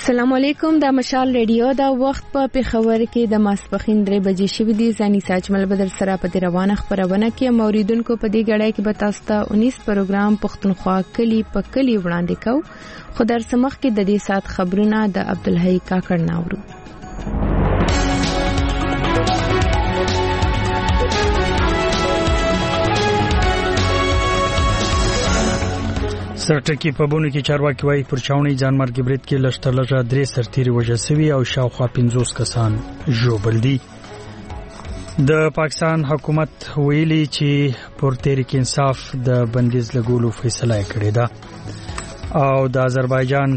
السلام علیکم. د مشال ریډیو دا وخت په پیښور کې د ماسپخین 3 بجې شوې دي. ځاني ساجمل بدر سره په روانه خبرونه کې موریدونکو په دې غړای کې به تاسو ته 19 پروګرام پښتونخوا کلی په کلی وړاندې کو. خو در سمخ کې د دې سات خبرونه د عبدالحی کاکړ ناورو. سرټکی په بونو کې چارواکي وايي پر چاوني ځانمرګ برید کې لشترلجه 3 سرتيري وژل شوي او شاوخوا 50 کسان ژوبل دي. د پاکستان حکومت ویلي چې پر تحریک انصاف د بندیز لګولو فیصله کړې ده او د آذربایجان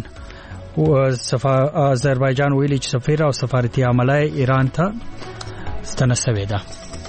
ویلي چې سفیر او سفارتي عمله ایران ته ستنسوي ده.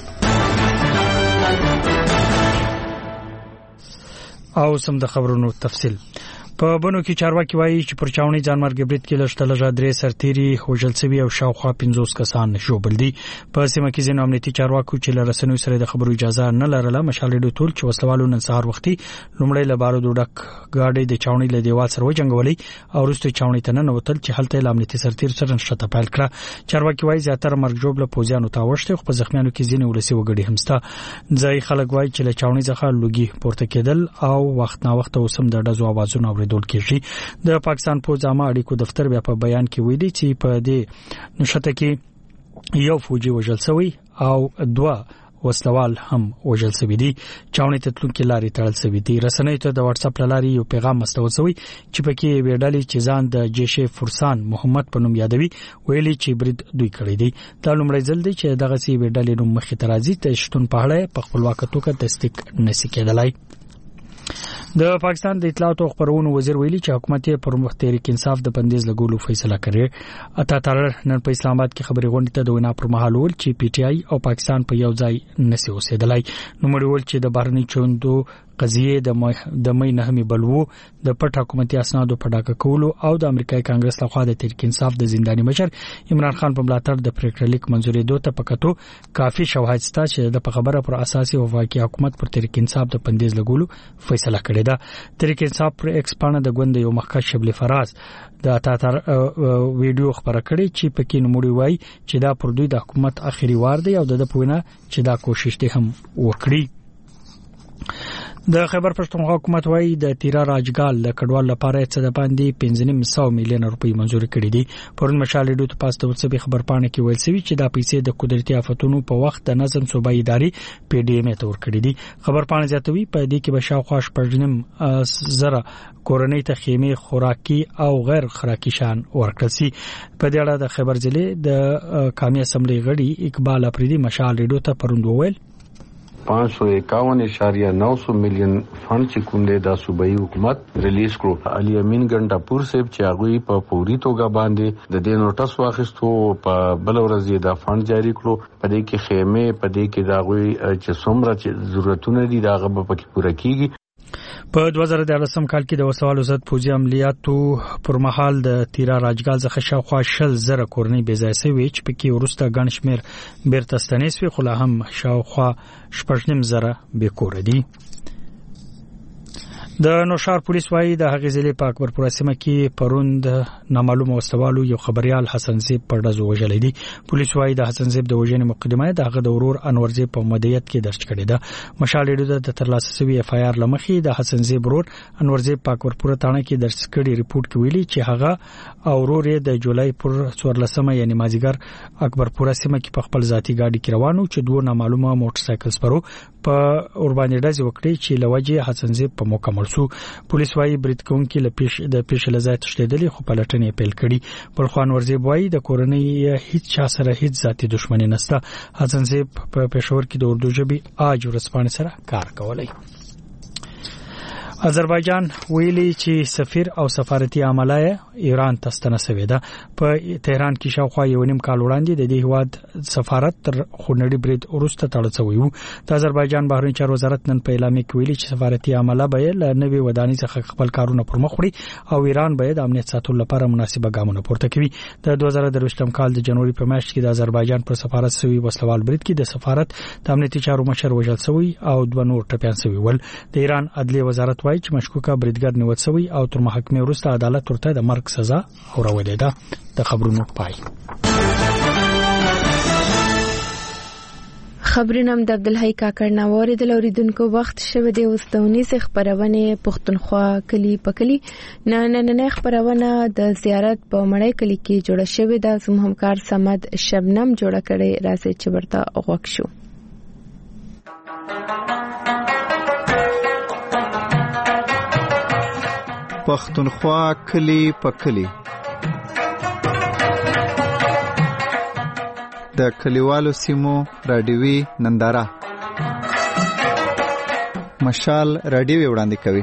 او سم د خبرونو تفصیل. په بونو کې چارواکي وایي چې پر چاوني ځانمرګ برید کې لشترلجه 3 سرتيري وژل شوي او شاوخوا 50 کسان ژوبل دي. په سیمه کې ځینې امنیتي چارواکو چې له رسنیو سره د خبرو اجازه نه لرله مشال ریډیو ټول چې وسلوالو نن سهار وختي لومړی له بارودو ډک گاډي د چاوني له دیوال سره وجنګولې او وروسته چاوني ته نه وتل چې هلته له امنیتي سرتير سره نشته پیل کړه. چارواکي وایي زیاتره مرګ ژوبل پوزیانو ته وشته خو په زخمیانو کې ځینې ولسی وګړي همسته. ځای خلک وایي چې له چاوني څخه لوګي پورته کېدل او وخت نا وخت اوسم د ډزو आवाजونه اوریدل کېږي. د پاکستان پوځ عامه اړیکو دفتر بیا په بیان کې ویلي چې په دې نشته کې یو فوجي وژل شوی او 2 وسلوال هم وژل شوی دي. چاوني ته تلونکي لارې تړل شوی دي. رسنیو ته د واتس اپ لارې یو پیغام مستول شوی چې پکې ویډالي چې ځان د جیش فرسان محمد په نوم یادوي ویلي چې برید دوی کړی دی. دا لومړی ځل دی چې دغه سی ویډالي نوم مخې ته راځي ته شتون په اړه په خپلواک توګه تصدیق نشي کېدلای. د پاکستان د اطلاعات او خبرونو وزیر ویلي چې حکومت یې پر تحریک انصاف د بندیز لګولو فیصله کړې. اته تر نن په اسلام آباد کې خبري غونډه ته د وینا پر مهال ول چې پی ټی آی او پاکستان په یو ځای نسی اوسېدلای. نو مړ ول چې د بهرني چوندو قضیه د مې نهمي بلوو د پټ حکومتي اسنادو په ډاګه کولو او د امریکایي کانګرس لخوا د تحریک انصاف د زنداني مشر عمران خان په ملاتړ د پریکړه لیک منځوري دوه ته پکاتو کافي شواهد شته چې د خبره پر اساسي وفاقي حکومت پر تحریک انصاف د بندیز لګولو فیصله کړې ده. تحریک انصاف پر ایکسپانه د غوند یو مخکښ شبل فراز د اتاتر ویډیو خبره کړې چې پکې نوموړي وایي چې دا پر دوی د حکومت اخیری وار دی او د پوینه چې دا کوشش دې هم وکړي. د خیبر پښتونخوا حکومت وایي د تیرا راجګال د کډوال لپاره څه د باندې 1500 میلیون روپۍ منزور کړي دي. پرون مشال ریډیو ته پاس د وڅبي خبرپاڼه کې ویل شوی چې دا پیسې د قدرتي آفتونو په وخت د نظم صوبایي ادارې پی ډی ایم ته ورکړي دي. خبرپاڼه زیاتوي په دې کې به شاوخوا 8.5 زره کورنۍ ته خیمه خوراکي او غیر خوراکي شان ورکړل شي. په دې اړه د خیبر ضلع د قومي اسمبلی غړي اقبال افریدي مشال ریډیو ته پروند وویل 551.900 میلیون فند چې کوم دی د صوبایي حکومت ریلیز کړو. علي امین ګنډا پور صاحب چې هغه په پوری توګه باندې د دې نوټس واخیستو په بل ورځ د فند جاری کړو. په دې کې خیمه په دې کې دا غوي چې څومره ضرورتونه دي دا غو په کې پوره کیږي. په 2013 کال کې د وسوالو ضد پوځي عملیاتو پر مهال د تیرا راجګال څخه شاوخوا 60,000 کورنۍ بې ځای شوې چې پکې ورسته ګڼ شمېر بیرته ستنې شوې خو لا هم شاوخوا 8.5 بې کوره دي. د نوشار پولیس وایي د هغې ضلع په اکبرپور سیمه کې پروند نامعلوم وسلوالو یو خبريال حسن زیب پر ډزو وژلې دي. پولیس وایي د حسن زیب د وژنې مقدمه د هغه د ورور انور زیب په مدیریت کې درج کړې ده. مشال ریډیو د ترلاسه شوی اف آی آر لمخې د حسن زیب ورور انور زیب په اکبرپور تانه کې درج کړي ریپورت کې ویلي چې هغه او ورور یې د جولای پر 14 یعنی مازیګر اکبرپور سیمه کې په خپل ذاتی ګاډي کې روانو چې 2 نامعلومه موټر سایکل سپرو په اورباني ډز وکړي چې لوجه حسن زیب په مکمل سو. پولیس وايي برید کوونکي د پیښې لزای تشدیدلې خو پلټنې پیل کړي. پر خوان ورزیب وايي د کورنۍ هیڅ چا سره هیڅ ذاتي دښمنی نشته. حسن زیب په پېښور کې د اردو ژبې اج ورسپانې سره کار کولی. آذربایجان ویلي چې سفیر او سفارتي عمله ایران ته ستنسوي ده. په تهران کې شاوخوا 1.5 کال وړاندې د دې هواد سفارت تر خونړي برید وروسته تړل شوی و. د آذربایجان بهرنی چارو وزارت نن په اعلامیه کې ویلي چې سفارتي عمله به له نوې ودانۍ څخه خپل کارونه پر مخ وړي او ایران به د امنیت ساتلو لپاره مناسبه ګامونه پورته کوي. د 2023 کال د جنوري په میاشت کې د آذربایجان پر سفارت سوي وسلوال برید کې د سفارت د امنیتي چارو مشر وژل شوی او 2 نور ټپيان شوی ول. د ایران عدلیه وزارت وایي چې مشکوکه بریدګر نیول شوی او تر محاکمې وروسته عدالت ورته د مرګ سزا اورولې ده. د خبرونو پای. خبرونه د عبدالحی کاکړ ناوړي د لوریدونکو وخت شوه د اوسدونی څخه خبرونه پښتونخوا کلی پکلی نه خبرونه د زیارت په مړی کلی کې جوړه شوې ده. زموږ همکار سمد شبنم جوړه کړي راځي چې ورته وغوښ شو. پښتونخوا کلی پکلی د کلیوالو سیمو رادیوي ننداره مشال رادیو وړاندې کوي.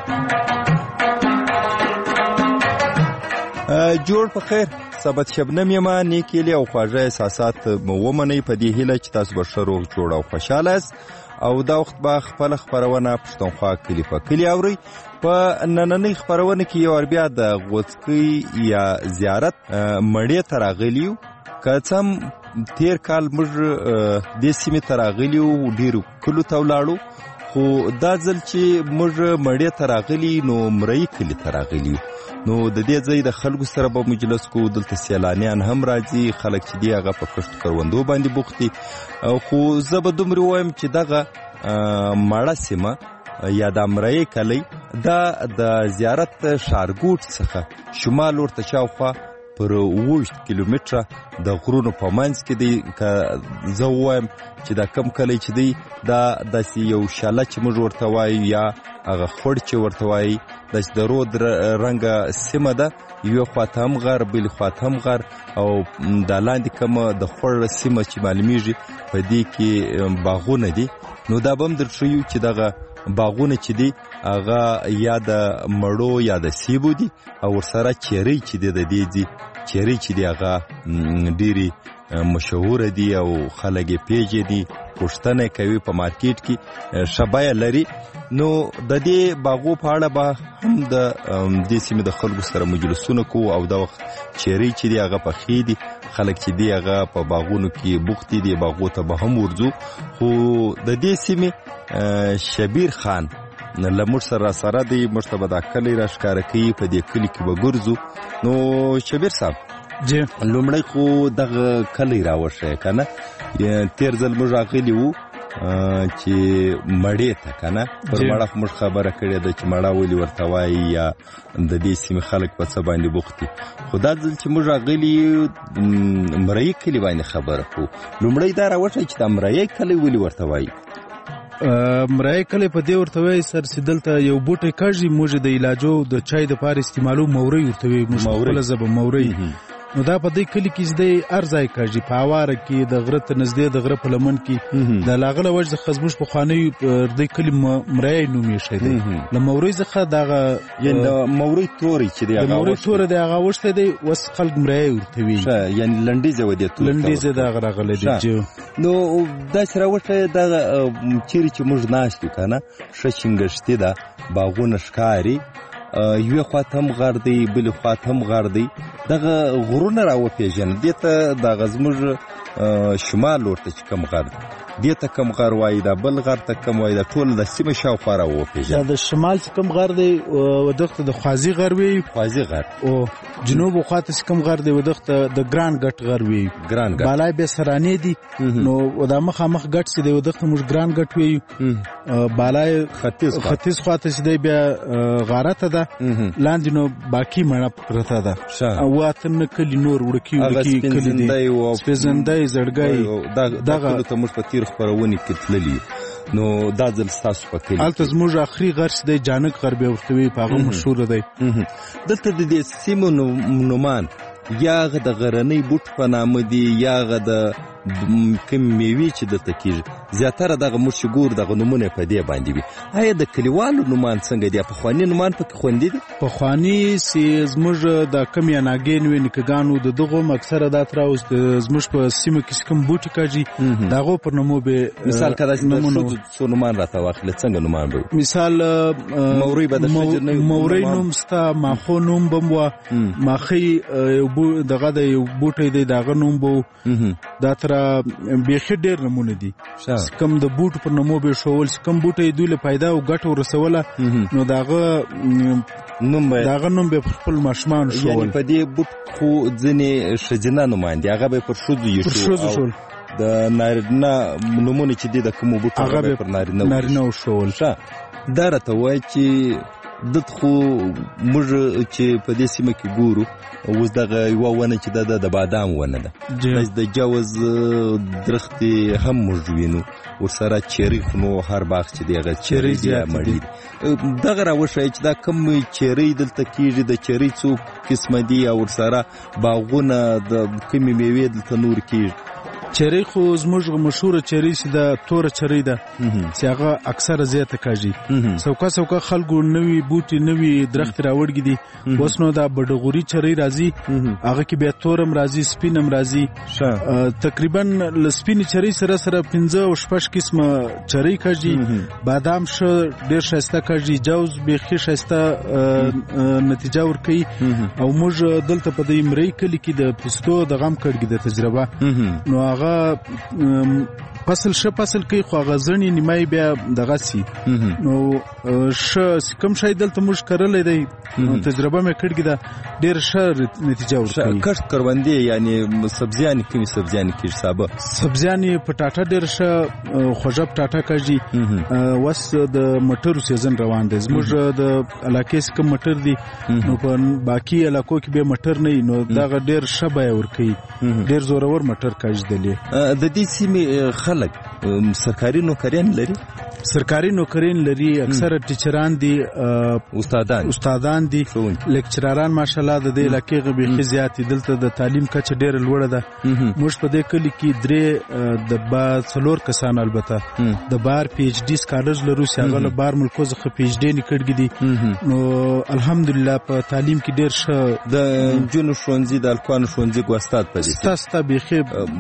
جوړ په خیر سبت شبنم یما نیکیلی او خواږه احساسات ومنئ په دې هیله چې تاسو به ښه روغ جوړ او خوشاله یاست او دا وخت به خپل خبرونه پښتونخوا کلی په کلی اورئ. په نننۍ خبرونه کې یو بیا د غوڅکۍ یا زیارت مړی ته راغلیو. که څه تیر کال موږ د سیمې ته راغلیو ډېرو کلو ته ولاړو خو دا ځل چې موږ مړی ته راغلي نو مرۍ کلي ته راغلیو. نو د دې ځای د خلکو سره به مجلس کو. دلته سیلانیان هم راځي خلک چې دی هغه په کښت کروندو باندې بوخت دي. خو زه به دومره وایم چې دغه مړه سیمه یا د مرۍ کلی دا د زیارت ښارګوټ څخه شمال ورته شاوخوا پر 20 کیلومتره د غرونو په منځ کې دی. که زه وایم چې دا کم کلی چې دی دا داسې یو شاله چې موږ ورته وایو یا هغه خوړ چې ورته وایي داسې د رود رنګه سیمه ده. یوه خواته هم غر بلې خواته هم غر او دا لاندې کومه د خوړ سیمه چې معلومیږي په دې کې باغونه دي. نو دا به هم درښیو چې دغه باغونه چې دي هغه یا د مړو یا د سیبو دي او ورسره چیرې چې دي د دې دي چیرې چې دي هغه ډېرې مشهوره دي او خلک یې پیژني پوښتنه کوي په مارکیټ کې ښه بیه لري. نو د دې باغو په اړه به هم د دې سیمې د خلکو سره مجلسونه کوو او دا وخت چیرې چې دي هغه پخې دي خلک چې دي هغه په باغونو کې بوخت دي باغو ته به هم ورځو. خو د دې سیمې شبیر خان لمر سره دی مرتبه دا کلی را ښکارا کوي په دې کلی کې به ګرځو. نو شبیر صاحب جی لومړی خو دغه کلی راوښه کنه تیر ځل موږ راغلی وو چې مړی ته کنه پر مړه موږ خبره کړې ده چې مړه ولې ورته وایي یا د دې سیمې خلک په څه باندې بوخت دي. خو دا ځل چې موږ راغلي مرۍ کلي باندې خبره کوو. لومړی دا راوښه چې دا مرۍ کلی ولې ورته وایي. مرای کله په دې ورته وای سر سیدلته یو بوټی کاږي موږ د علاجو د چای د پاره استعمالو موري ورته وای موږ خپل زبه موري. نو دا په دې کلی کې زده ارزای کاږي په اواره کې د غره ته نږدې د غره په لمن کې د لاغله وجه خزموش په خاني د کلی مرای نومې شه دی ل موري ځخه دغه یعنی د موري توري چې دی هغه موري تور دی هغه وشته دی وس خلک مرای ورته وای یعنی لنډیزه ودی تور لنډیزه دا غره دی. نو دا سره وته د چیرې چې موږ ناشته کنه شچنګشتي دا باغونه ښکاری یو خاتم غر دی بل خاتم غر دی دغه غرونه راو پیژن دته د غزمج شمال ورته کم غر دته کم غر وای دا بل غر ته کم وای دا ټول د سیمه شاوخوا راو پیژن د شمال کم غر دی ودغه د خوازی غر وی خوازی غر او جنوب خواته کم غر دی ودغه د ګران ګټ غر وی ګران ګټ بالای به سرانه دی نو د مخه مخ ګټ سي دی ودغه موږ ګران ګټ وی بالای ختیځ خواته سي دی بیا غارته ده لاندې نو باقی مړه پرته ده او اتن کلی نور وړکی کلی دی سپزندای زړګای دغه ته موږ په تیر خبرونه کې تللی. نو دا ځل تاسو په کلی الته زموږ اخري غرس دی جانک غربي ورته په هغه مشهور دی. دلته د دې سیمو نومان یا د غرنۍ بوټ په نامه دی یا د کوم میوي چې د تکیږي زیاتره دغه مشهور دغه نمونه په دی باندې وي. آیا د کلیوالو نومان څنګه دی؟ په خواني نومان په خوندې دي؟ په خواني سي زموږ د کم یا ناګین وین کګانو د دغه اکثره د تراوس د زموږ په سیمه کې کوم بوټي کاږي دغه پر نومو به مثال کدا څه نومان راته واخله څنګه نومان به مثال موري به د موري نوم ستا ماخو نوم بموا ماخي دغه د یو بوټي دی دغه نوم بو دا تر دا بیخي ډېر نمونه دي. کم د بوټو پر نمو به شول، کم بوټي دوی له پیدا او ګټو رسوله، نو داغه نوم به خپل ماشمان شول. یعنی په دې بوټ خو ځنې ښځینه نوماندي هغه به پر ښځو یې شول، د نارینه نومونه چې دي د کومو بوټو هغه به پر نارینه شول. دا راته وایي چې دلته خو موږ چې په دې سیمه کې ګورو اوس دغه یوه ونه چې د بادام ونه ده، د جوز درختې هم موږ وینو، ورسره چیري خو نو هر باغ چې دی هغه چیري دی مړی دي. دغه راوښایي چې دا کوم چیري دلته کېږي، د چیري څو قسمه دي او ورسره باغونه د کومې میوې دلته نور کېږي. چیري خو زموږ مشهوره چیري چې د توره چیري ده چې هغه اکثره زیاته کاږي. سوکا خلکو نوی بوټي نوی درخت راوړګي دي. اوس نو دا بډغوري چیري راځي، هغه کې بیا تورم راځي، سپینم راځي. تقریبا لسپینې چیري سره 15 او 16 قسمه چیري کاږي. بادام ډېر ښایسته کاږي، جوز بیخي ښایسته نتیجه ورکوي. او موږ دلته په دې مرۍ کلي کې د پستو د غم کړګي د تجربه، نو هغه فصل کوي خو هغه ځنې نیمای بیا دغه سي. نو کم شای دلته موږ کرلی دی، تجربه مې کړګي ده، ډېر ښه نتیجه ورکوي. کښت کروندې یعنی سبزیانې کومې سبزیانې کېږي؟ سابه سبزیانې پټاټه ډېر ښه خوږه پټاټه کاږي. اوس د مټرو سیزن روان دی، زموږ د علاقې څخه کوم مټر دي، نو په باقي علاقو کې به مټر نه وي، نو دغه ډېر ښه بیه ورکوي، ډېر زورور مټر کاږدلې. د دې سیمې خلک سرکاري نوکریان لري؟ سرکاري نوکریان لري، اکثره ټیچران دي، استادان دي، لیکچراران ماشاءالله د دې علاقې غبیخي زیات دي. دلته د تعلیم کچه ډېره لوړه ده. موږ په دې کلي کې 3 کسان البته د بار پی ایچ ډي سکالرز لرو چې هغه له بار ملکو څخه پی ایچ ډي نه کړګي دي. نو الحمدلله په تعلیم کې ډېر ښه. د جنو ښوونځي د الکوانو ښوونځي کو استاد پدې ستا بیخي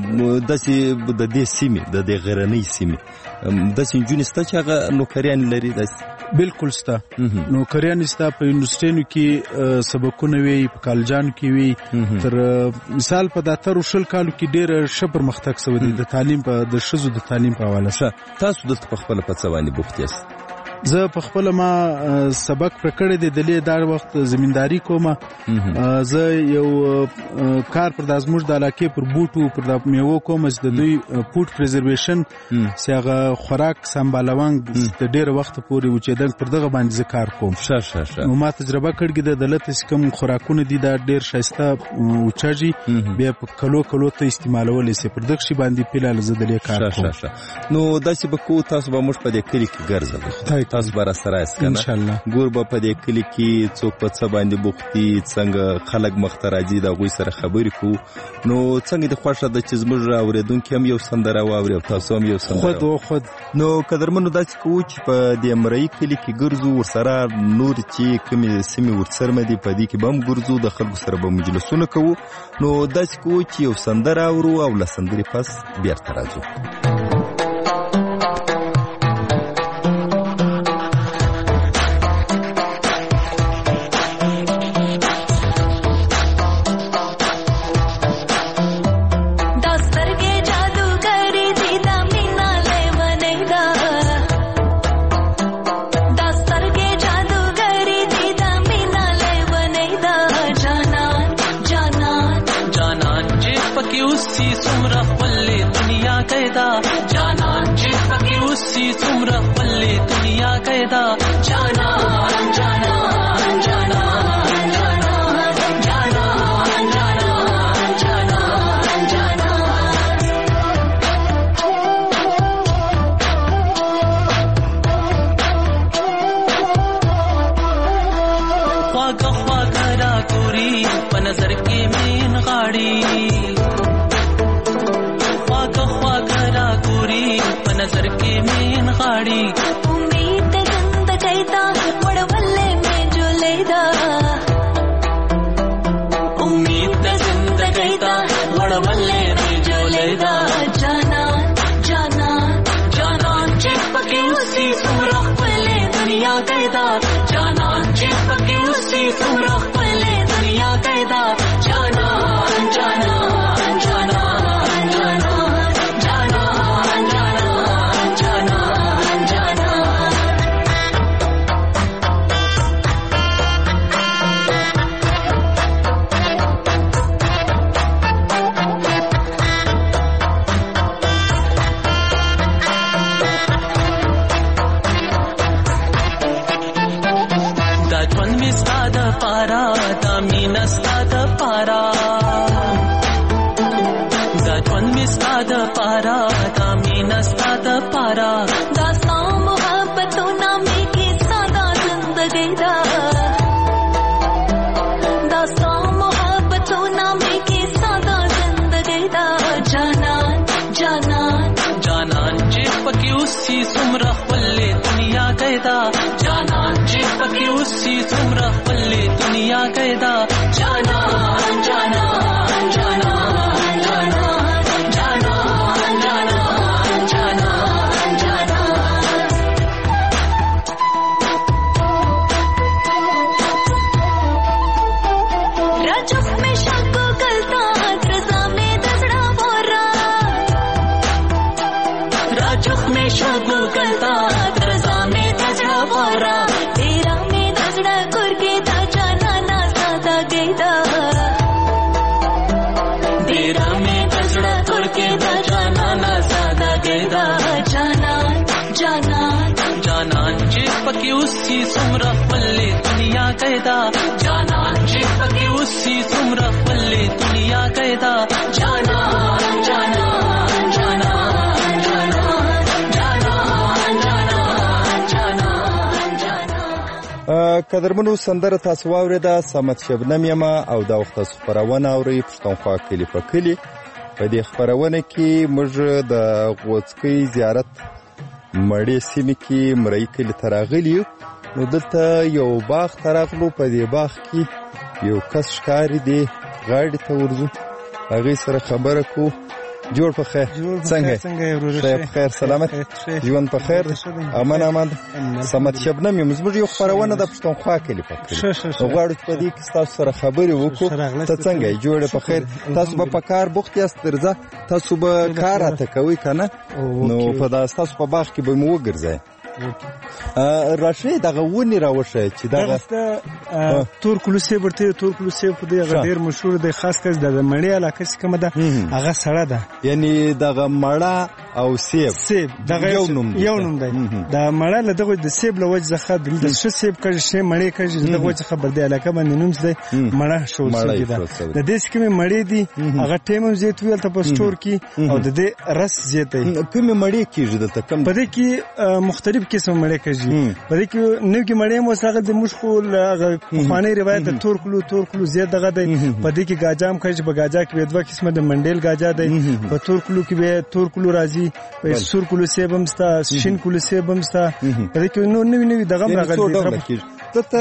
داسې د دې سیمې د دې غرنۍ سیمې داسې نجونې شته چې هغه نوکریان لري؟ بالکل ستا نوکریان ستا په یونیورسټیانو کې سبقونه وي، په کالجانو کې وي. تر مثال په 10 کالو کې ډېر ښه پرمختګ شوی دی د تعلیم په د ښځو د تعلیم په حواله. تاسو دلته په خپله په څه باندې بوخت یاست؟ زه په خپل ما سبق پر کړی دی، د دا وخت زمینداری کوم. زه یو کار پر د زموږ د علاقې پر بوټو پر د میوو کوم چې د دوی فود پریزرویشن چې هغه خوراک سمبالوان د ډېر وخت پورې وچېدل، پر دغه باندې زه کار کوم. نو ما تجربه کړې ده، دلته چې کوم خوراکونه دي دا ډېر ښایسته وچاږي، بیا په کلو ته استعمالولی شي. پر دغه شي باندې فلحال زه د دې کار کوم. نو داسې به کوو تاسو به موږ په دې کلي کې ګرځو، تاسو به راسره یاست که نه؟ ګور به په دې کلي کې څوک په څه باندې بوخت دي، څنګه خلک مخته راځي، د هغوی سره خبرې کوو. نو څنګه دې خوښه ده چې زموږ اورېدونکي هم یو سندره واوري او تاسو هم یو سندره؟ خود نو قدرمنو داسې کوو چې په دې مرۍ کلي کې ګرځو، ورسره نور چې کومې سیمې ورڅرمه دي په دې کې به هم ګرځو، د خلکو سره به مجلسونه کوو. نو داسې کوو چې یو سندره اورو او له سندرې پس بیرته راځو. उम्मीद गंद कैता वड़वल्ले में जो लेदा ژوند مې ستا دپاره دا مینه ستا دپاره دا ستا محبتونه مې کې ساده زندګۍ ده دا ستا محبتونه مې کې ساده زندګۍ ده جانان جانان جانان چې پکې اوسي څومره ښکلې دنیا کې ده جانان چې پکې اوسي څومره ښکلې دنیا کې ده جانان جانان جانان جانان جانان جانان جانان راجو हमेशा को गलता रजा में दसड़ा बोरा राजू हमेशा को गलता रजा में दसड़ा बोरा तेरा में दसड़ा करके था जाना ना सादा गईदा तेरा में दसड़ा करके था जाना ना सादा गईदा जानान जानान जानान जे पके उसी सुमरा पल्ले दुनिया कहदा जानान जे पके उसी सुमरा पल्ले दुनिया कहदा जानान जानान जानान जानान जानान जानान जानान قدرمنو سندره تاسو واورېده سمت شبنم یما او دا وخت خبرونه اوري پښتونخوا کلی په کلی په دې خبرونه کې موږ د غوڅکۍ زیارت مړې سیمې کې مرۍ کلی تراغلی نو دلته یو باغ تراغلو په دې باغ کې یو کس ښکاری دی غاړې ته ورځو هغه سره خبره کو جوړ په خیر څنګه خیر خیر سلامت ژوند په خیر امان امان سمت شبنم یم زموږ یو خبرونه د پښتونخوا کلی په کلی غواړو چې په دې کې تاسو سره خبرې وکړو ته څنګه جوړ په خیر تاسو په کار بوخت یاست درځه تاسو به کار اته کوي کنه نو په تاسو په باغ کې به مو وګرځي راشي دغه ونی راوشه چې دغه تور کلوسه ورته تور کلوسه په دې غډیر مشهور دی خاص کس د مړی علاقه چې کومه ده هغه سړه ده یعنی دغه مړه او سیب دغه یو نوم دی دا مړه له دغه د سیب له وجه څخه د ش سیب کړي ش مړی کړي دغه وجه خبر دی علاقه باندې نوم دی مړه شو سیب ده د دې سکه مړی دی هغه ټیم زیات ویل ته په سٹور کې او د دې رس زیات دی کومه مړی کیږي د کم په دې کې مختلف قسم مړی کېږي په دې کې نو کې مړی مو سره د مشخول خواني روایت تور کلو زیات دغه دی په دې کې گاجام کېږي په گاجا کې دوه قسمه د منډیل گاجا دی په تور کلو کې به تور کلو راځي په سور کلو سیبم ستا شین کلو سیبم ستا په دې کې نو نوی دغه راغلي ته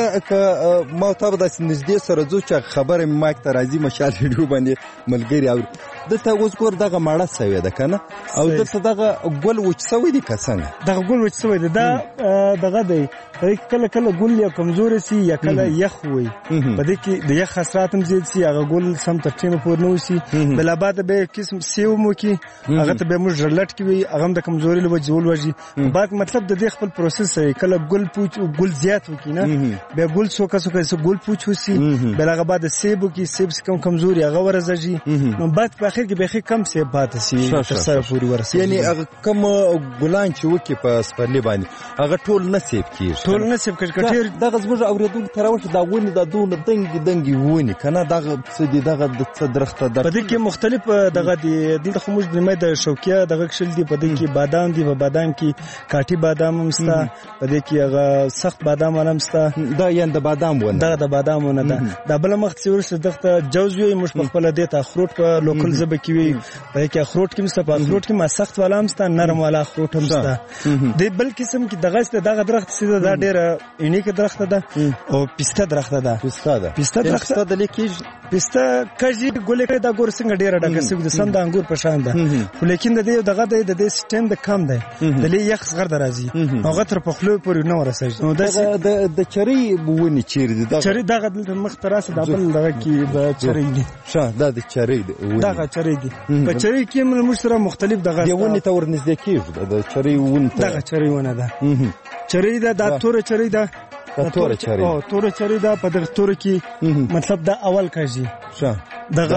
ما ته د نږدې سره ځو چې خبره ماک ته راځي مشال ویډیو باندې ملګری او دته اوس ګور دغه ماړه سوي ده کنه او دته دغه ګل وچ سوي دي کسانه دغه ګل وچ سوي ده دغه دی کله ګل یا کمزور سي یا کله یخ وي په دې کې د یخ خسرات هم زیات سي هغه ګل سم ترتیب پور نه وسی بل بعد به قسم سیو مو کې هغه ته به موږ جلټ کې وي هغه د کمزوري له وجول وږي بعد مطلب د دې خپل پروسس دی کله ګل پوچ ګل زیات وکینه به ګل سوکا ګل پوچ وسی بل هغه بعد سیبو کې سیب کمزوري هغه ورزږي نو بعد په اخر کې به کم سیب پاتې سي تر سره پوری ورسي یعنی هغه کم ګلان چې وکي په سپرلی باندې هغه ټول نصیب کیږي ټول نصیب کټیر دغه زموږ اوریدل تراوشه دا ونی د دونه دنګي ونی کنه دغه څه دي دغه د درخته په دې کې مختلف دغه دي د خموج د مې د شوکیا دغه شل دي په دې کې بادام دي په بادام کې کاټي بادام هم ستا په دې کې هغه سخت بادام هم ستا دا یان د بادام ونه دغه د بادام ونه ده د بل مخ چې ورسره دغه جوز وي مش په خپل د اخروټ په لوکل زبه کې وي په کې اخروټ کې مست په اخروټ کې ما سخت والا هم ستا نرم والا اخروټ هم ستا د بل قسم کې دغه درخت سیده دا ډېر یونیک درخت ده او پسته درخت ده پسته درخت د لیکي پسته کجی ګولې دا ګور څنګه ډېر ډکه سګ د سم د انګور په شان ده لیکن د دې دغه د سټند کم ده د لې یخ صغر درازي هغه تر په خلو پورې نه ورسېږي نو د چری بونی چیر دي چری دغه د مخ تراسه د بل دغه کې د چری دي شه دا د چری دي دغه چری دي په چری کې موږ سره مختلف دغه یونی تور نږدې کیږي د چری ون دغه چری ونه ده چری ده د تور چری ده تور چری او تور چری ده په دغه تور کې مطلب دا اول کېږي شه دغه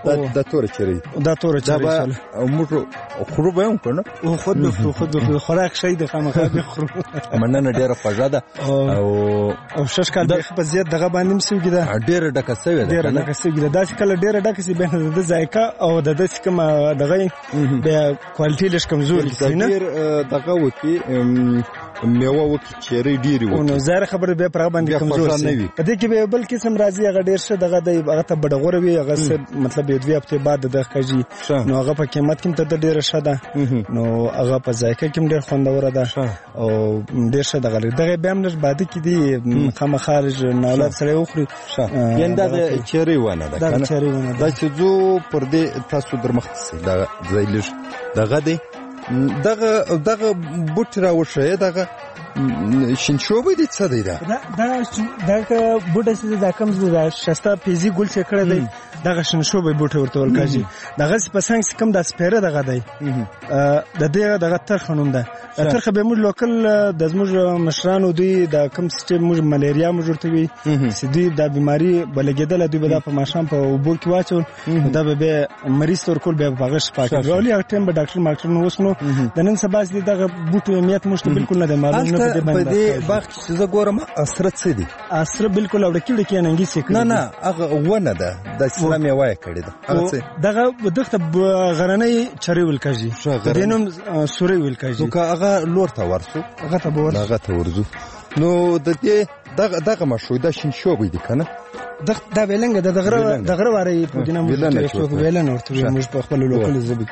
دا تور چری دا تور چری موږ خورو به هم کنه او خود خوراک شي د خامخا به خورو مننه ډیره خوږه ده او شش کال په زیات دغه باندې مسوګی ده ډیره ډکه سوي ده ډیره ډکه سوي ده داسې کله ډیره ډکه سي به د ذایقه او د داسې کوم دغه به کوالټي لږ کمزوري کیږي نه دغه وکی میوه وکی چیرې ډیری وکی نو زهر خبره به پر باندې کمزور شي په دې کې به بل قسم راځي هغه ډیر شه دغه د هغه ته بډغور وي هغه مطلب یو دوی هفته بعد د کجی نو هغه په قیمت کې ته ډیر شه ده نو هغه په ذایقه کې ډیر خوندور ده او ډیر شه دغه به هم نش بعد کې دی خامخارج نولاد سره وخوري یعنی دا چیرې ونه ده دا چیرې ونه دا چې زو پر دې تاسو درمخته دا زایلش دغه دی دغه بوټ راوشه دغه شینشوبه دي څه دی دا بوټ چې دا کوم د شسته پیزي ګل څخه کړی دی دغه شینشوبه بوټ ورته ول کاږي دغه په څنګه کوم د سپیره دغه دی د دې دغه ترخنوم ده ترخه به موږ لوکل د زموږ مشرانو دوی د کوم سیستم موږ ملیریا موږ ورته وي چې دوی د بیماری بلګیدل دوی به په ماشام په وبو کې واچول دا به مریض تر کول به بغش پاکي راولي هغه ټیم به ډاکټر ماکټر نو وسنو د نن سبا چې دغه بوټو اهمیت مشته بالکل نه دی معلوم نه په دې باغ چې زه ګورم اثر څه دی اثر بالکل اورکې ډکې ننګي سي نه هغه ونه ده د اسلامي وای کړی ده دغه دغه غرنۍ چری ول کړي دینم سوري ول کړي نو هغه لور ته ورسو هغه ته ورزو نو د دې دغه مشهوده شینشوبې دي کنه دا ویلنګ دغه واره په دینه موږ ویلن ورته موږ په خپل لوکل زبې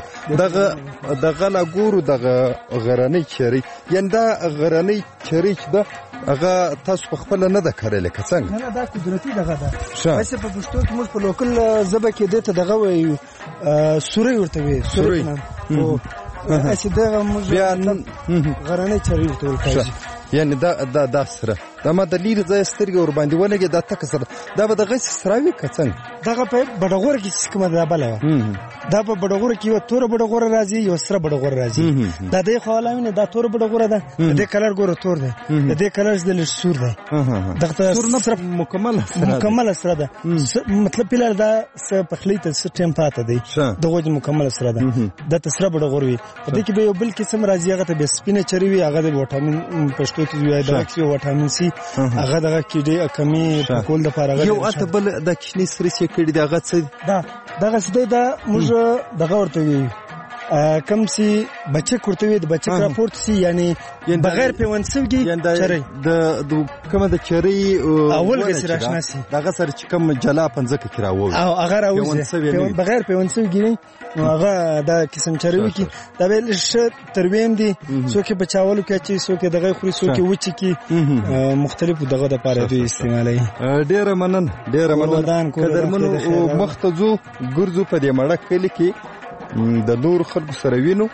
دغه لا ګورو دغه غرنۍ چری یعنی دا غرنۍ چری چې ده هغه تاسو په خپل نه ده کړل که څنګه نه دا قدرتي دغه ده وایي په پښتو کې موږ په لوکل زبې کې دته دغه وایي سوري ورته وي سوري او اسی دغه موږ غرنۍ چری ورته وایي یعنی دا سره دا ما د لیر ځای سترګې ور باندې ولګي دا تک سره دا به دغه سراوي کڅنګ دغه په بډغور کې کومه دا بل دا په بډغور کې یو تور بډغور راځي یو سره بډغور راځي دا د خوالاوینه دا تور بډغور ده د کلر ګور تور ده د کلر د لږ سور ده دغه سور نه صرف مکمل سره ده مطلب پیلر دا په خلیته س ټیم پاته دی دغه مکمل سره ده د تسره بډغور وي د کې به یو بل قسم راځي هغه ته به سپینه چری وي هغه د وټامین پښتو کې وي دا کې وټامین سي هغه دغه کې ډېر کمی په کول د فارغ یو اته بل د کشنی سری سي کړي دغه څه دغه څه دا موږ دغه ورته وي کم سي بچه کوته وي د بچه راپورت سي یعنی بغیر پیوندسوږي چری د کومه د چری اول کې راشنا سي دغه سره چې کوم جلا پنځکه کراوي او هغه راوځي بغیر پیوندسوږي هغه دا قسم چری وي کی دا به ش تروین دي څوک په چاولو کې چې څوک دغه خوري څوک وچی کی مختلف دغه د پاره دوی استعمالي ډیر منن قدرمنو مختزو ګرځو په دې مړه کلی کې د نور خلکو سره وینو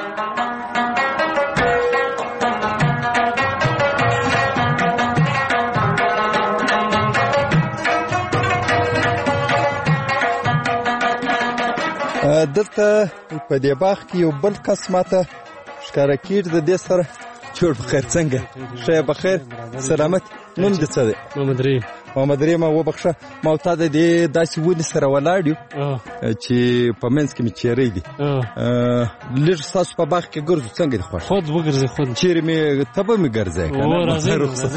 دلته په دې باغ کې یو بل کس ماته ښکاره کېږي د دې سره جوړ بخیر څنګه ښه بخیر سلامت نوم دې څه دی محمد رحیم وبخښه ما ته د دې داسې ونې سره ولاړ یو چې په منځ کې مې چیرې دي لږ ستاسو په باغ کې ګرځو څنګه دي خوښ خود وګرځئ خود چیرې مې ته به مې ګرځئ راځئ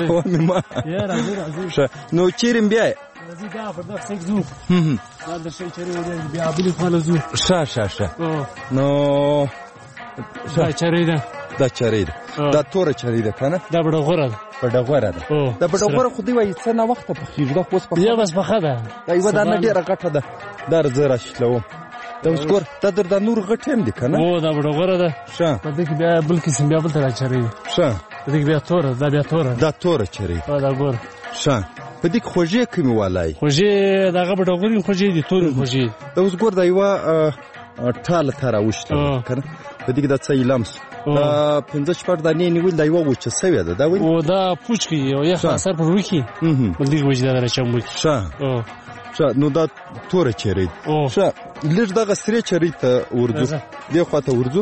نو چیرې مې بیایې راځي دا په دغه څنګه زو دا د شي چیرې بیا بلی خاله زو ښه نو دا چیرې دا چری ده دا تور چری ده کنه دا بډغوره ده دا بډغوره خو دی وای څه نه وخت په خېږه دا خو په یا بس بخه ده دا یو دا نه ډیره غټه ده دا زره شلو دا وسکور دا در د نور غټیم دي کنه او دا بډغوره ده ښه په دې کې بیا بل قسم بیا بل تر چری ښه په دې کې بیا تور دا تور چری دا ګور ښه په دې خوږه کوي والای خوږه دغه بډغوري خوږه دي تور خوږه دا وسکور دا یو ټاله تر اوشته کنه په دې کې دا څه لمس دا 15 شپږ دانې نیول دا یو وچه سوي ده دا وایي او دا پوچکی یو یخ اثر پر وکی بل دې وجه دا راچم وکی ښه نو دا تور چری ښه لږ دغه سری چری ته ورځو دی خواته ورځو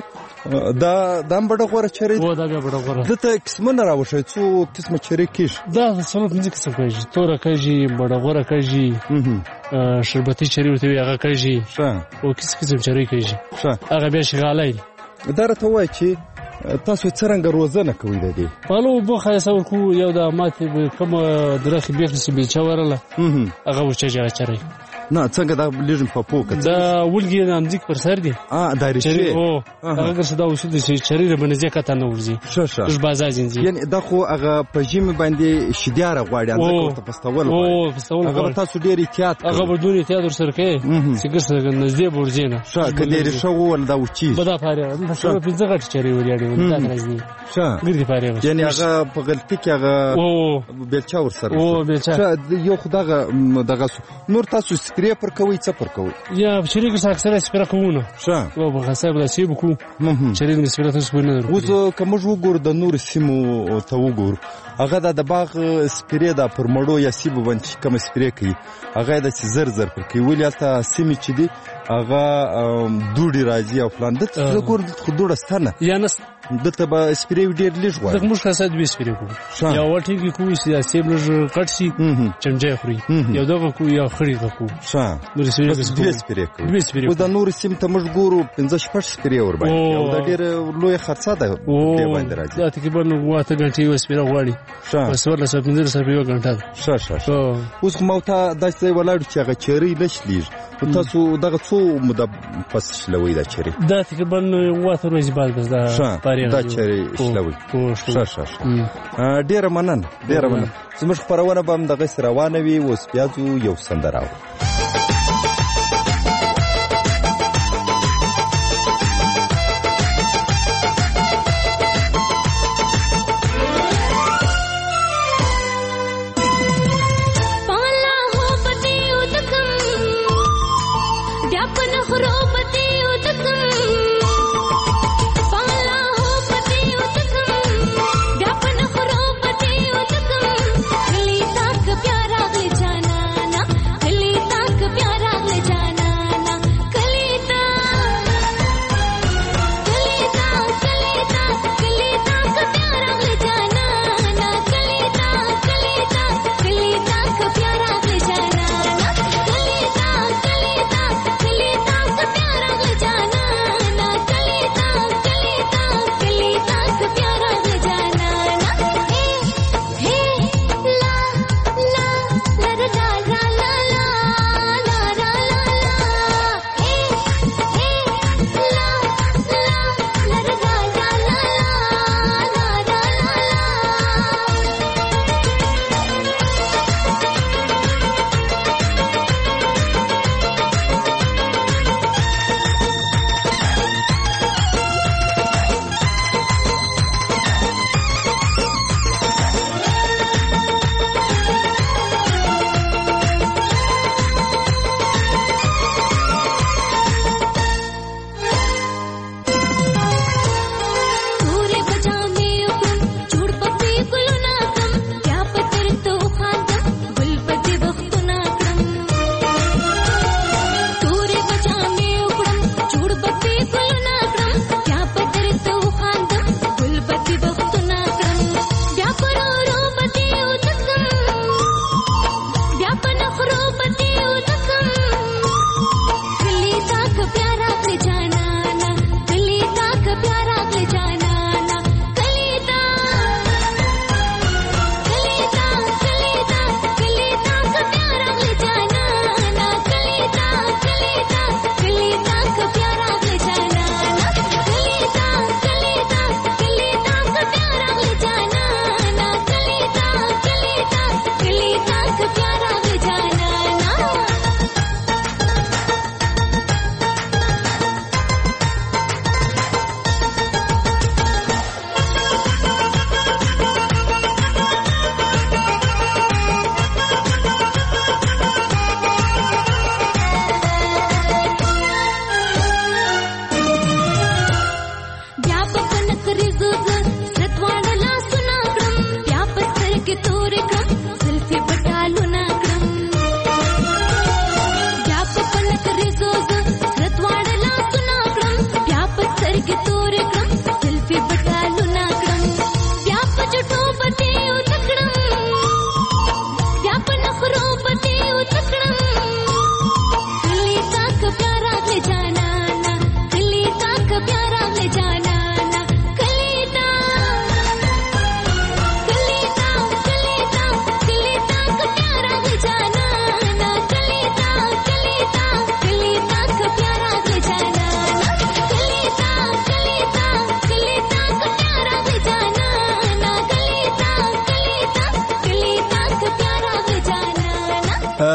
دا بډه غوره چری و دا بډه غوره دته قسمه راوښي څو قسمه چری کیش دا څلور پنځه قسم کیږي تور کیږي بډه غوره کیږي شربتي چری ورته هغه کیږي او قسم چری کیږي هغه به شغالای دا راته وای چې تاسو څنګه روزنه کوئ د دې پالو بو خاصه ورکو یو د ماته کوم درخه بیخ سی به چورله هغه وچه چری نه څنګه دا لږ په پوکه دا ولګي نام ځک پر سر دي دا ریشي او هغه څه دا وشو د چری د بنځه کته نه ورځي ش بازار زنجي یعنی دا خو هغه په جیم باندې شیداره غواړي ځکه ته پستول هغه تاسو ډیر احتیاط هغه بدون احتیاط سره کوي چې ګرځي نږدې ورځي نه کله ریشو ول دا وچی بدا پاره دا څو پنځه غټ چری وریاړي دا راځي ګرځي پاره یعنی هغه په غلطی کې هغه بیلچا ور سره او بیلچا یو خدغه دغه نور تاسو سپری پر کوي څه پر کوي یا شریک سره اکثر سپری کوونه او په حساب د سیب کو شریک د سپری تاسو نه اوس کوم جو ګور د نور سیمو ته وګور هغه د باغ سپری د پرمړو یا سیب باندې کوم سپری کوي هغه د زر پر کوي ولته سیمه چې دی هغه دوړي راځي او پلان د ګور خودوړه ستنه یا نس دته به سپری ډیر لږ وای دغه مشخصه د سپری کو یا وټی کې کوی سیاسي بلج کټ سي چمجه خوري یو دغه کو یا خړی کو نور سپری کو و د نور سیم ته مش ګورو 15 سپری ور باندې او د ډیر لوی خرڅه ده دی باندې راځي دا تقریبا واته غنټي و سپری غواړي بس ورله 15 سپری غنټه اوس خو موته داسې ولاړ چې هغه چری نشلیږي تاسو دغه څو مده پس شلوي دا چری دا تقریبا واته ورځې بعد بس دا چری شلوي ډیر مننه زموږ خبرونه به هم دغه روانه وي اوس پیازو یو سندراو प्यारा ले जाना ना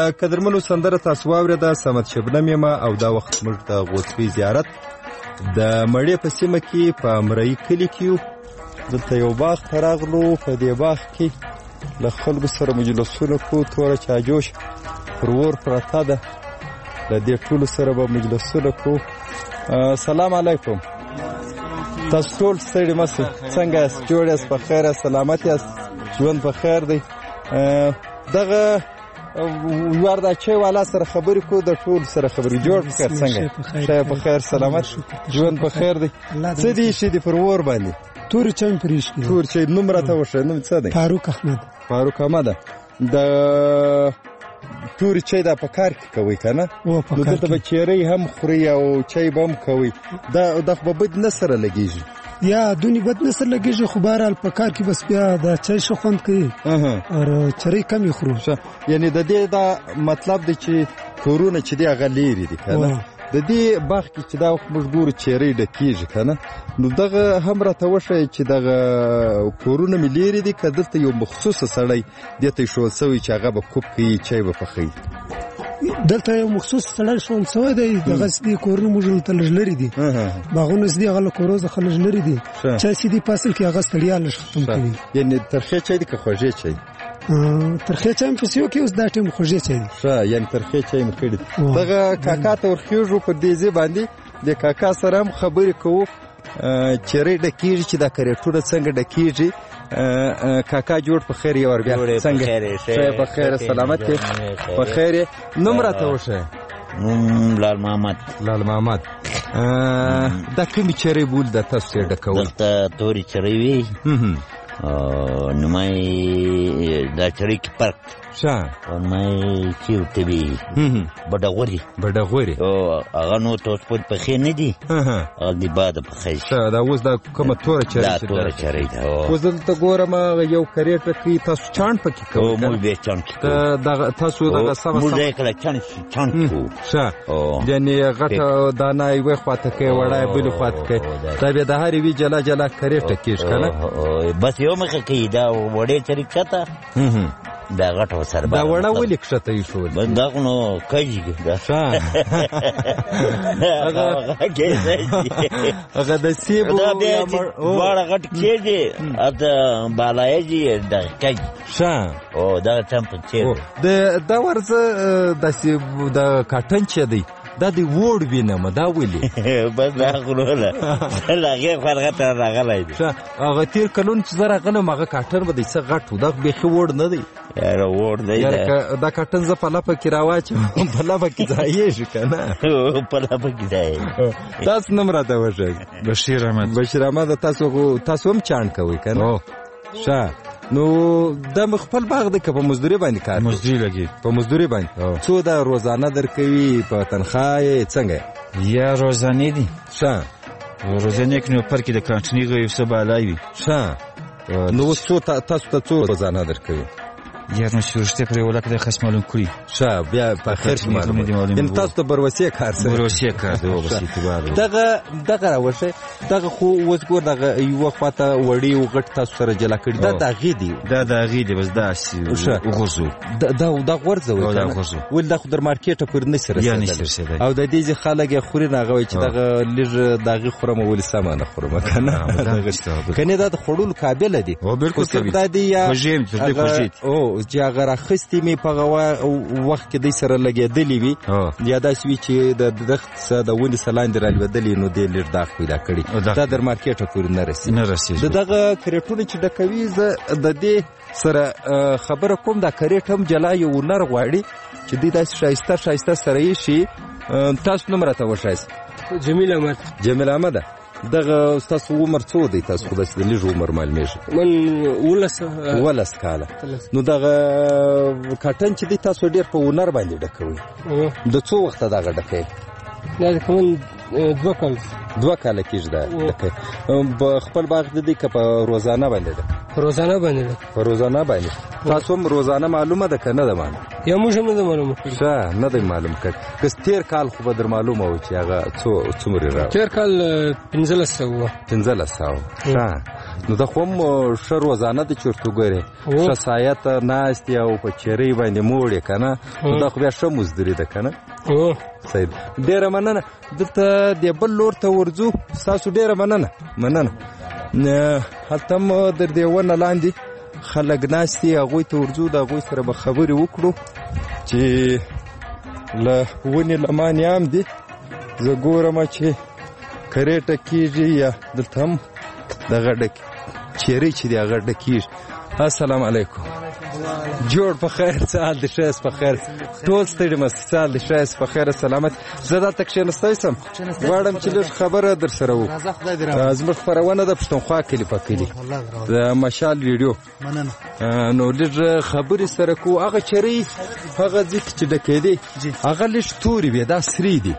قدرمنو سندره تاسو واورېده صمد شبنم یم او دا وخت موږ د غوڅوي زیارت د مړې په سیمه کې په امرایي کلي کې یو. دلته یو باغ ته راغلو. په دې باغ کې له خلکو سره مجلسونه کوو. توره چاجوش پر اور پرته ده. له دې ټولو سره به مجلسونه کوو. سلام علیکم. تاسو ټول ستړي مسئ څنګه یاست؟ جوړ یاست؟ په خیر یاست؟ سلامت یاست؟ ژوند په خیر دی؟ دغه یوار دا چای والا سره خبرې کوو. د ټول سره خبرې جوړ په خیر څنګه؟ شای په خیر سلامت ژوند په خیر دی؟ څه دي ایښي دي پر اور باندې؟ تورې چای پرې ایښي. تور چای. نوم راته وښیه. نوم څه دی؟ فاروق احمد. فاروق احمد. د تورې چای دا په کار کې کوئ که نه؟ نو دلته به چیرې هم خورئ او چای به هم کوئ. دا خو به بد نه سره لګېږي؟ یا دونی بد نه سره لګېږي خو بهرحال په کار کې بس بیا د چای ښه خوند کوي او چرې کم یې خورو. یعنې د دې دا مطلب دی چې کورونه چې دی هغه لیرې دي که نه؟ د دې باغ کې چې دا وخت موږ ګورو چیرې ډکېږي که نه؟ نو دغه هم راته وښیه چې دغه کورونه مې لیرې دي که دلته یو مخصوصه سړی دې ته ایښودل سوی چې هغه به کوک کوي چای به پخوي؟ دلته یو مخصوص سړی ښوول سوی دی. دغسې دي کورونه موږ دلته لږ لرې دي. باغونه چې دي هغه له کورو څخه لږ لرې دي. چای چې دي په اصل کې هغه ستړیا لږ ختم کوي. یعنې ترخې چای دي که خوږې چای دي؟ ترخې چای مې پسې وکړي. اوس دا ټایم خوږې چای دي. ښه یعنې ترخې چای مې کړي. دغه کاکا ته ورخېږو په دې ځای باندې. د کاکا سره هم خبرې کوو. چیرې ډکېږي چې دا کریټونه څنګه ډکېږي. کاکا جوړ په خیر یې ور بیا څنګه؟ ښه په خیر سلامت یې په خیر یې. نوم راته وښیه. نوم لال محمد. لال محمد. دا کومې چیرې بول د تاسو یې ډکول؟ دلته تورې چیرې وي. نومای دا چیرې کې فرق. ښه. نومای چې ورته وي بډغوري. بډغوري. هغه نو ته اوس پورې پخې نه دي. هغه د باده پخې. ښه دا اوس دا کومه توره چیرې؟ دا توره چیرې ده. اوس دلته ګورم یو کریټه کې تاسو چاڼ پکې کوئ؟ موږ بیا چاڼ کوو. تاسو دغه سمه موږ یې کله چاڼ کوو. ښه یعنې غټه دانه یوې خواته کوئ وړه یې بلې خواته کوئ. دا بیا د هرې وي جلا جلا کریټه کېږي که نه؟ بس یو مخه کوي. دا وړې چیرې کښته دا غټ وسر. دا وړه ولې کښته ایښول؟ دا خو نو کږي. هغه د سیبو دواړه غټ کېږي اته بالایږي دا کږي. ښه. دا ټمپ چیرې دا ورځه داسې د کاټن چې دی دا دی وړ وینم. دا ولې؟ بس دا غروله هغې فرغه ته راغلی دی. هغه تېر کلون چې زه راغلم هغه کاټن به دی څه غټ و. دا بیخي وړ نه دی. یاره وړ دی. دا کاټن زه په لپه کې راواچوم په لپه کې ځایېږي که نه؟ په لپه کې ځایېږي. تاسو نوم راته وښیئ. بشیر احمد. بشیر احمد. تاسو هم چاڼ کوئ که نه؟ ښه. نو دا خپل باغ دی که په مزدوري باندې کار؟ مزدوري لګي. په مزدوري باندې. څو دا روزانه درکوي؟ په تنخواه یې څنګه؟ یا روزانه دي. ښه. روزانه کې نو پر کې د کانټیني غوي څه بالای وي. ښه. نو اوس تاسو ته څو روزانه درکوي؟ یا نو شورشته پر ولا کې خاص معلوم کړی. ښه بیا په خیر شي معلوم. ان تاسو ته بروسیه کار سره؟ بروسیه کار دی. دغه وشه دغه خو اوس ګور دغه یو خواته وړي او غټ تاسو سره جلا کړی. دا غې دی. دا غې دی. بس دا غوزو. دا غورځوي. ول دا خو در مارکیټه پر نه سره رسیدل. او د دې خلک خوري ناغوي چې دغه لږ دغه خورم ول سامان خورم کنه. کنه دا د خړول قابل دی. او بالکل دا دی یا خوجیم او چې هغه راخستې مې په وخت کې دی سره لګېدلې وي یا داسې وي چې د دښت څخه د ونې څخه لاندې رالوېدلې نو دې لږ داغ پیدا کړي. دا در مارکیټه پورې نه رسېږي. د دغه کریټونه چې ډکوي زه د دې سره خبره کوم. دا کریټ هم جلا یو نر غواړي چې دې داسې ښایسته سره یې شي. تاسو نوم راته وښایاست. جمیل احمد. جمیل احمد. دغه تاسو عمر څو دی؟ تاسو خو داسې د لږ عمر معلومېږي. من 11 کاله. نو دغه کاټن چې دی تاسو ډېر په هنر باندې ډکوئ. د څو وخته دغه ډکوئ؟ دا کوم 2 کال. 2 کاله کېږي دا ډکوئ. خپل باغ د دې که په روزانه باندې ده؟ په روزانه باندې ده. په روزانه باندې. تاسو هم روزانه معلومه ده که نه ده معلومه؟ یا موږ هم نه ده معلومه کړې. ښه نه دی معلوم کړ. که تېر کال خو به در معلومه وي چې هغه څومره راغی؟ تېر کال 1500 وه. 1500. ښه. نو دا خو هم ښه روزانه ده چې ورته ګورې ښه سایه ته ناست او په چیرۍ باندې موړ یې که نه نو دا خو بیا ښه مزدوري ده که نه صحیح ډېره مننه دلته د بل لور ته ورځو ستاسو ډېره مننه هلته هم در دې ونه لاندې خلک ناست دي هغوی ته ورځو د هغوی سره به خبرې وکړو چې له ونې لمانې هم دي زه ګورم چې کریټه کېږي یا دلته هم دغه چیرۍ چې دی هغه ډکېږي. السلام علیکم. جوړ په خیر، څه حال دی؟ ښه یاست؟ په خیر ټول ستړي مست؟ څه حال دی؟ ښه یاست؟ په خیر سلامت. زه دلته کښېنستی سم غواړم چې لږ خبره در سره وکړو. زموږ خپرونه ده پښتونخوا کلي په کلي د مشال ریډیو. نو لږ خبرې سره کوو. هغه چیرۍ هغه ځای کې چې ډکېدې هغه لږ تورې وې، دا سرې دي.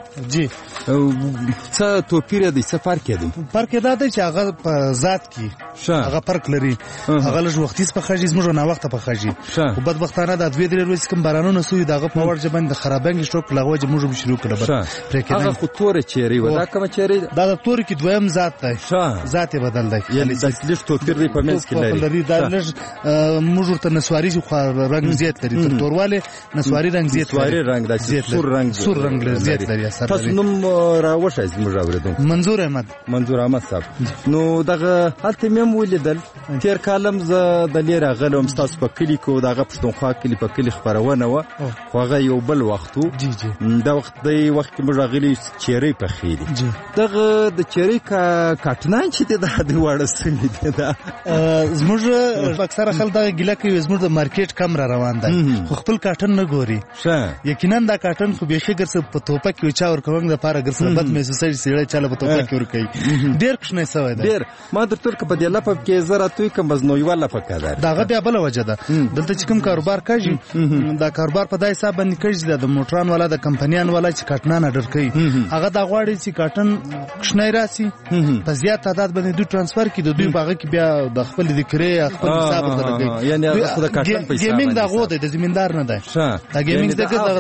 څه توپیر دی؟ څه فرق یې دی؟ فرق یې دا دی چې هغه په ذات کې هغه فرق لري. هغه لږ وختیز پخېږي، زموږ ناوخته پخېږي. خو بدبختانه دا 2-3 ورځې کوم بارانونه سوي دغه په ورځ باندې د خرابنګ شوک لغوه چې موږ به شروع کړو. هغه خو تورې چیرۍ و. دا کومه چیرۍ ده؟ دا د تورې کې دویم ذات دی. ذات یې بدل دی، یعنې لږ توپیر دی په منځ کې لري. دا لږ موږ ورته نسواري خو رنګ زیات لري، تر تورواله نسواري رنګ زیات لري. نسواري رنګ د سور رنګ زیات لري. تاسو نوم راوښایئ زموږ اورېدونکو؟ منظور احمد صاحب. نو دغه هلته مې هم ولیدل تېر کال هم زه د لرې راغلی وم ستاسو په کلي کې و، د هغه پښتونخوا کلي په کلي خپرونه وه، خو هغه یو بل وخت و. دا وخت دی وخت کې موږ راغلي چیرۍ پخې دي. دغه د چیرۍ کاټنان چې دی دا د واړه سوي دی. دا زموږ اکثره خلک دغه ګیله کوي زموږ د مارکیټ کم را روان دی، خو خپل کاټن نه ګوري. یقینا دا کاټن خو بیخي ګرڅه په توپه کې چا ورکوونګ دپاره ګرڅه بد محسوسوي سړی چاله په توپه کې ورکوي. ډېر کوچنی سوی دی. ډېر ما درته ویل که په دې لپه کې زه راته وي که مزنو یوه لپه کادار د هغه بیا بله وجه ده. دلته چې کوم کاروبار کوي دا کاروبار په دا حساب باندې کوي د موټران والا د کمپنیان والا چې کاټنان اډر کوي هغه دا غواړي چې کاټن کوچنی راسي په زیات تعداد باندې دوی ترانسفر کړي، د دوی په هغه کې بیا د خپل د کرې خپل حساب ورته لګوي. یعنې هغه د کاټن په حساب ګیمینګ دا غو دی، د زمیندار نه دی. دا ګیمینګ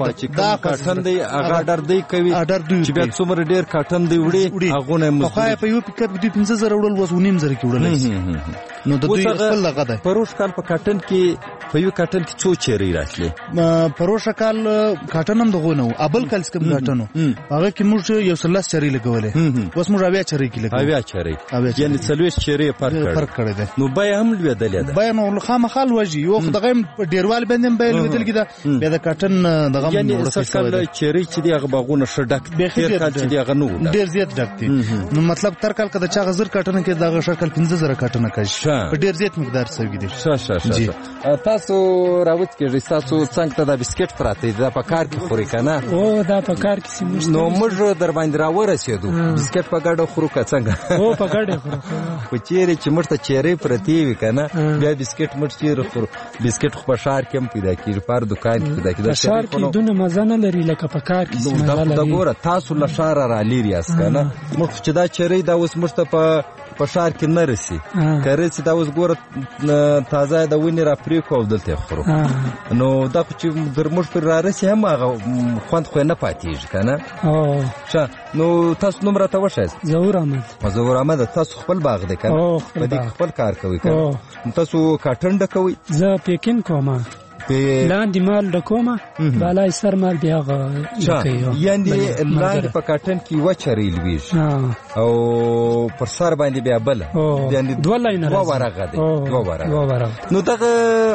دا کاټن دی هغه اډر دی کوي چې بیا څومره ډېر کاټن دی وړي هغه نه مزدوري په یو پیکاپ دوی 15,000 وړل وس 9,000 کې وړلی شي. نو د دوی خپل دغه دی. پروش کال په کاټن کې په یو کاټن کې څو چیرۍ راتلې؟ پروش کال کاټن هم دغه نه و، ابل کال کوم کاټن و هغه کې موږ یو 13 چیرۍ لګولې، اوس موږ 20 چیرۍ کې لګولې. 20 چیرۍ یعنې 40 چیرۍ فرق کړی دی. نو بیه هم لوېدلې ده. بیه نو خامخا لوږي یو خو دغه ډېروال باندې هم بیه لوېدل کېده. بیا د کاټن دغه یعنې سږکال چیرۍ چې دی هغه باغونه ښه ډک دي، تېر کال چې دی هغه نه و ډېر زیات ډک دي. نو مطلب تر کال که د چا غزر کاټنه کې دغه شکل 15,000 کاټنه کوي په ډېر زیات مقدار سوي دي. تاسو راوت کېږئ ستاسو څنګ ته دا بسکټ پراته دي، دا په کار کې خورئ که نه؟ دا په کار کې چې نو موږ در باندې راورسېدو بسکټ په ګډه خورو که څنګه؟ په ګډه خورو. خو چیرې چې موږ ته چیرۍ پرتې وي که نه بیا بسکټ موږ چیرې خورو؟ بسکټ خو په ښار کې هم پیدا کېږي، په هر دوکان کې پیدا کېږي. په ښار کې دونه مزه نه لري لکه په کار کې. دا ګوره تاسو له ښاره رالېر یاست که نه؟ موږ چې دا چیرۍ دا اوس موږ ته په ښار کې نه رسي، که رسي دا اوس ګوره تازه د ونې را پرېکړو او دلته یې خورو. نو دا خو چې در موږ پرې را رسي هم هغه خوند خو یې نه پاتېږي که نه؟ ښه نو تاسو نوم راته وښایاست؟ ظهور احمد. تاسو خپل باغ دی که نه؟ په دې کې خپل کار کوئ که نه؟ تاسو کاټن ډکوئ؟ زه پیکن کوم، لاندې مال ډکومه، بالای سر مال بیا یعنې لاندې په کاټن کې یوه چرۍ لوېږي او پر سر باندې بیا بله، یعنې دوه ورغه دی. نو دغه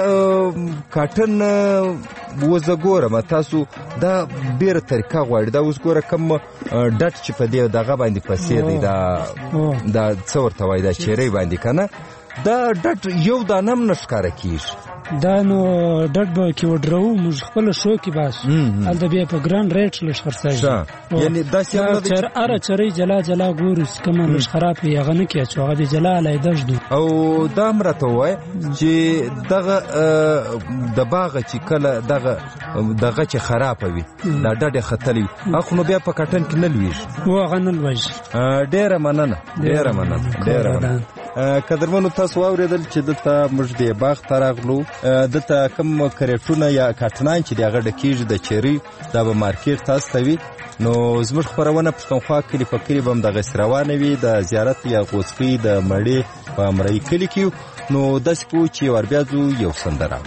کاټن اوس زه ګورم تاسو دا ډېره طریقه غواړي. دا اوس ګوره کوم ډټ چې په دې دغه باندې پسې دی دا څه ورته وایي دا چیرۍ باندې که نه دا ډټ یو دانه هم نه ښکاره کېږي. دا نو ډټ به کې وډرو موږ خپله شو کې باسو هلته بیا په ګران ریټ لږ خرڅېږي. یعنې داسې هم نه دی هره چرۍ جلا جلا ګورو چې کومه لږ خراب وي هغه نه کې اچو، هغه د جلا علیحده ږدو. او دا هم راته ووایه چې دغه د باغه چې کله دغه چې خرابه وي دا ډډ یې ختلی وي هغه خو نو بیا په کاټن کې نه لوېږي. هغه نه لوېږي. ډېره مننه. قدرمنو تاسو واورېدل چې دلته موږ د باغ ته راغلو. دلته کوم کریټونه یا کارټنان چې د هغه ډکېږي د چیري دا به مارکیټ تاسو ته وي. نو زموږ خپرونه پښتونخوا کلي په کلي به هم دغسې روانه وي د زیارت یا غوڅکۍ د مړې په مرۍ کلي کې. نو داسې کوو چې ور بیا ځو یو سندره.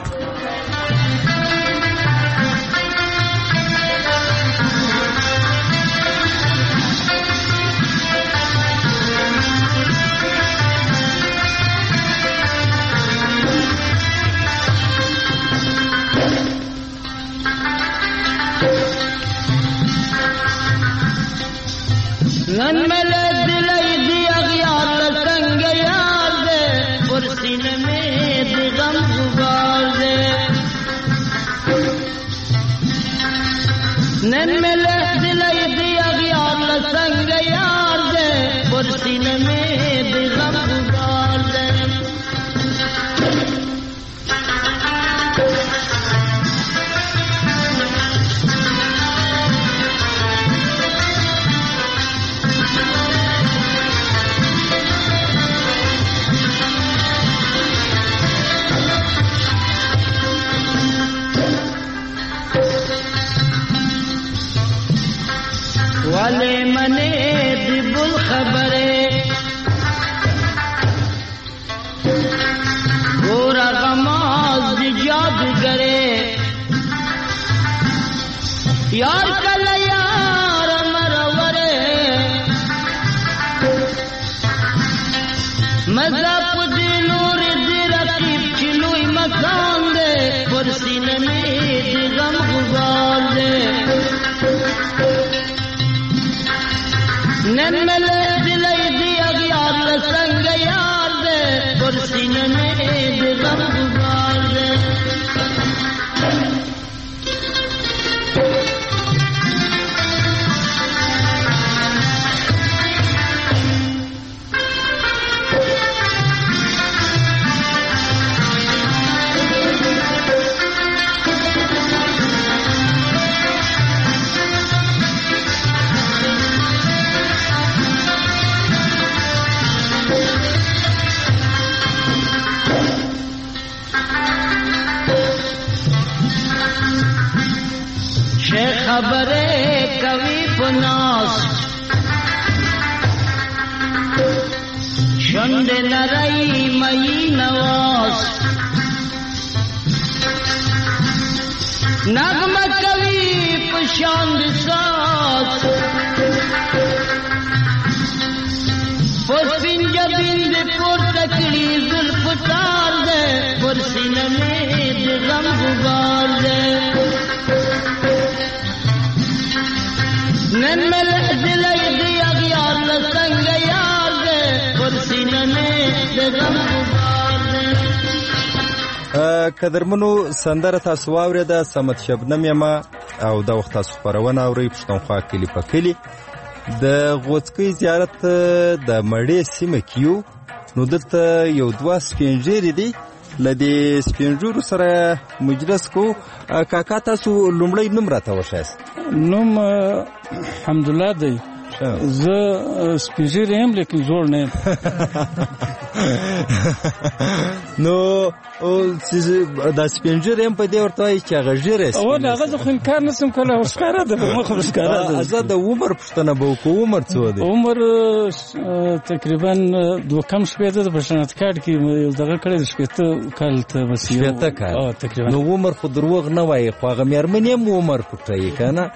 نن ملے دلئی دی اغیار لسنگ یار دے پرسین میں دی غم غبار دے. نن ملے دلئی دی اغیار لسنگ یار دے پرسین میں دی غم غبار دے. والے منے دی بل خبرے گورا غماز دی جادوگرے یار کل یار مرورے مذہب دی نور دی رقیب چلوئی مکان دے پرسین میں دی غم غبار دے. نن ملے دلئی دی اغیار لسنگ یار دے پرسین میں دی غم غبار دے. خبرے کبھی پناس شند نرئی مئی نواز نغم کبھی پشاند ساز پسپن جبند پر تکڑی ذوالفقار دے پرسین میں دی غم غبار دے. نن مل دلئی دی اغیار لسنگ یار دے پرسین میں دی غم غبار دے. قدرمنو سندره تاسو واورېده. صمد شبنم یما او دا وخت تاسو خپرونه اورئ پښتونخوا کلي په کلي. د غوڅکۍ زیارت د مړې سیمه کې یو. نو دلته یو دوه سپین ږیري دي. له دې سپین ږیرو سره مجلس کو. کاکا تاسو لومړی نوم راته وښایاست. نوم حمدالله دی. زه سپین ږیری یم لیکن زوړ نه یم. نو دا سپین ږیری یم په دې ورته وایي چې هغه ږیری اول هغه زه خو انکار نسم کولی او ښکاره ده په مخ ښکاره ده. زه د عمر پوښتنه به وکړو. عمر څو دی؟ عمر تقریبا دوه کم شپېته ده. په شناخت کارت کې یو دغه کړی د شپېته کال ته بس. شپېته کال تقریبا. نو عمر خو دروغ نه وایي خو هغه مېرمنې هم عمر پټوي که نه؟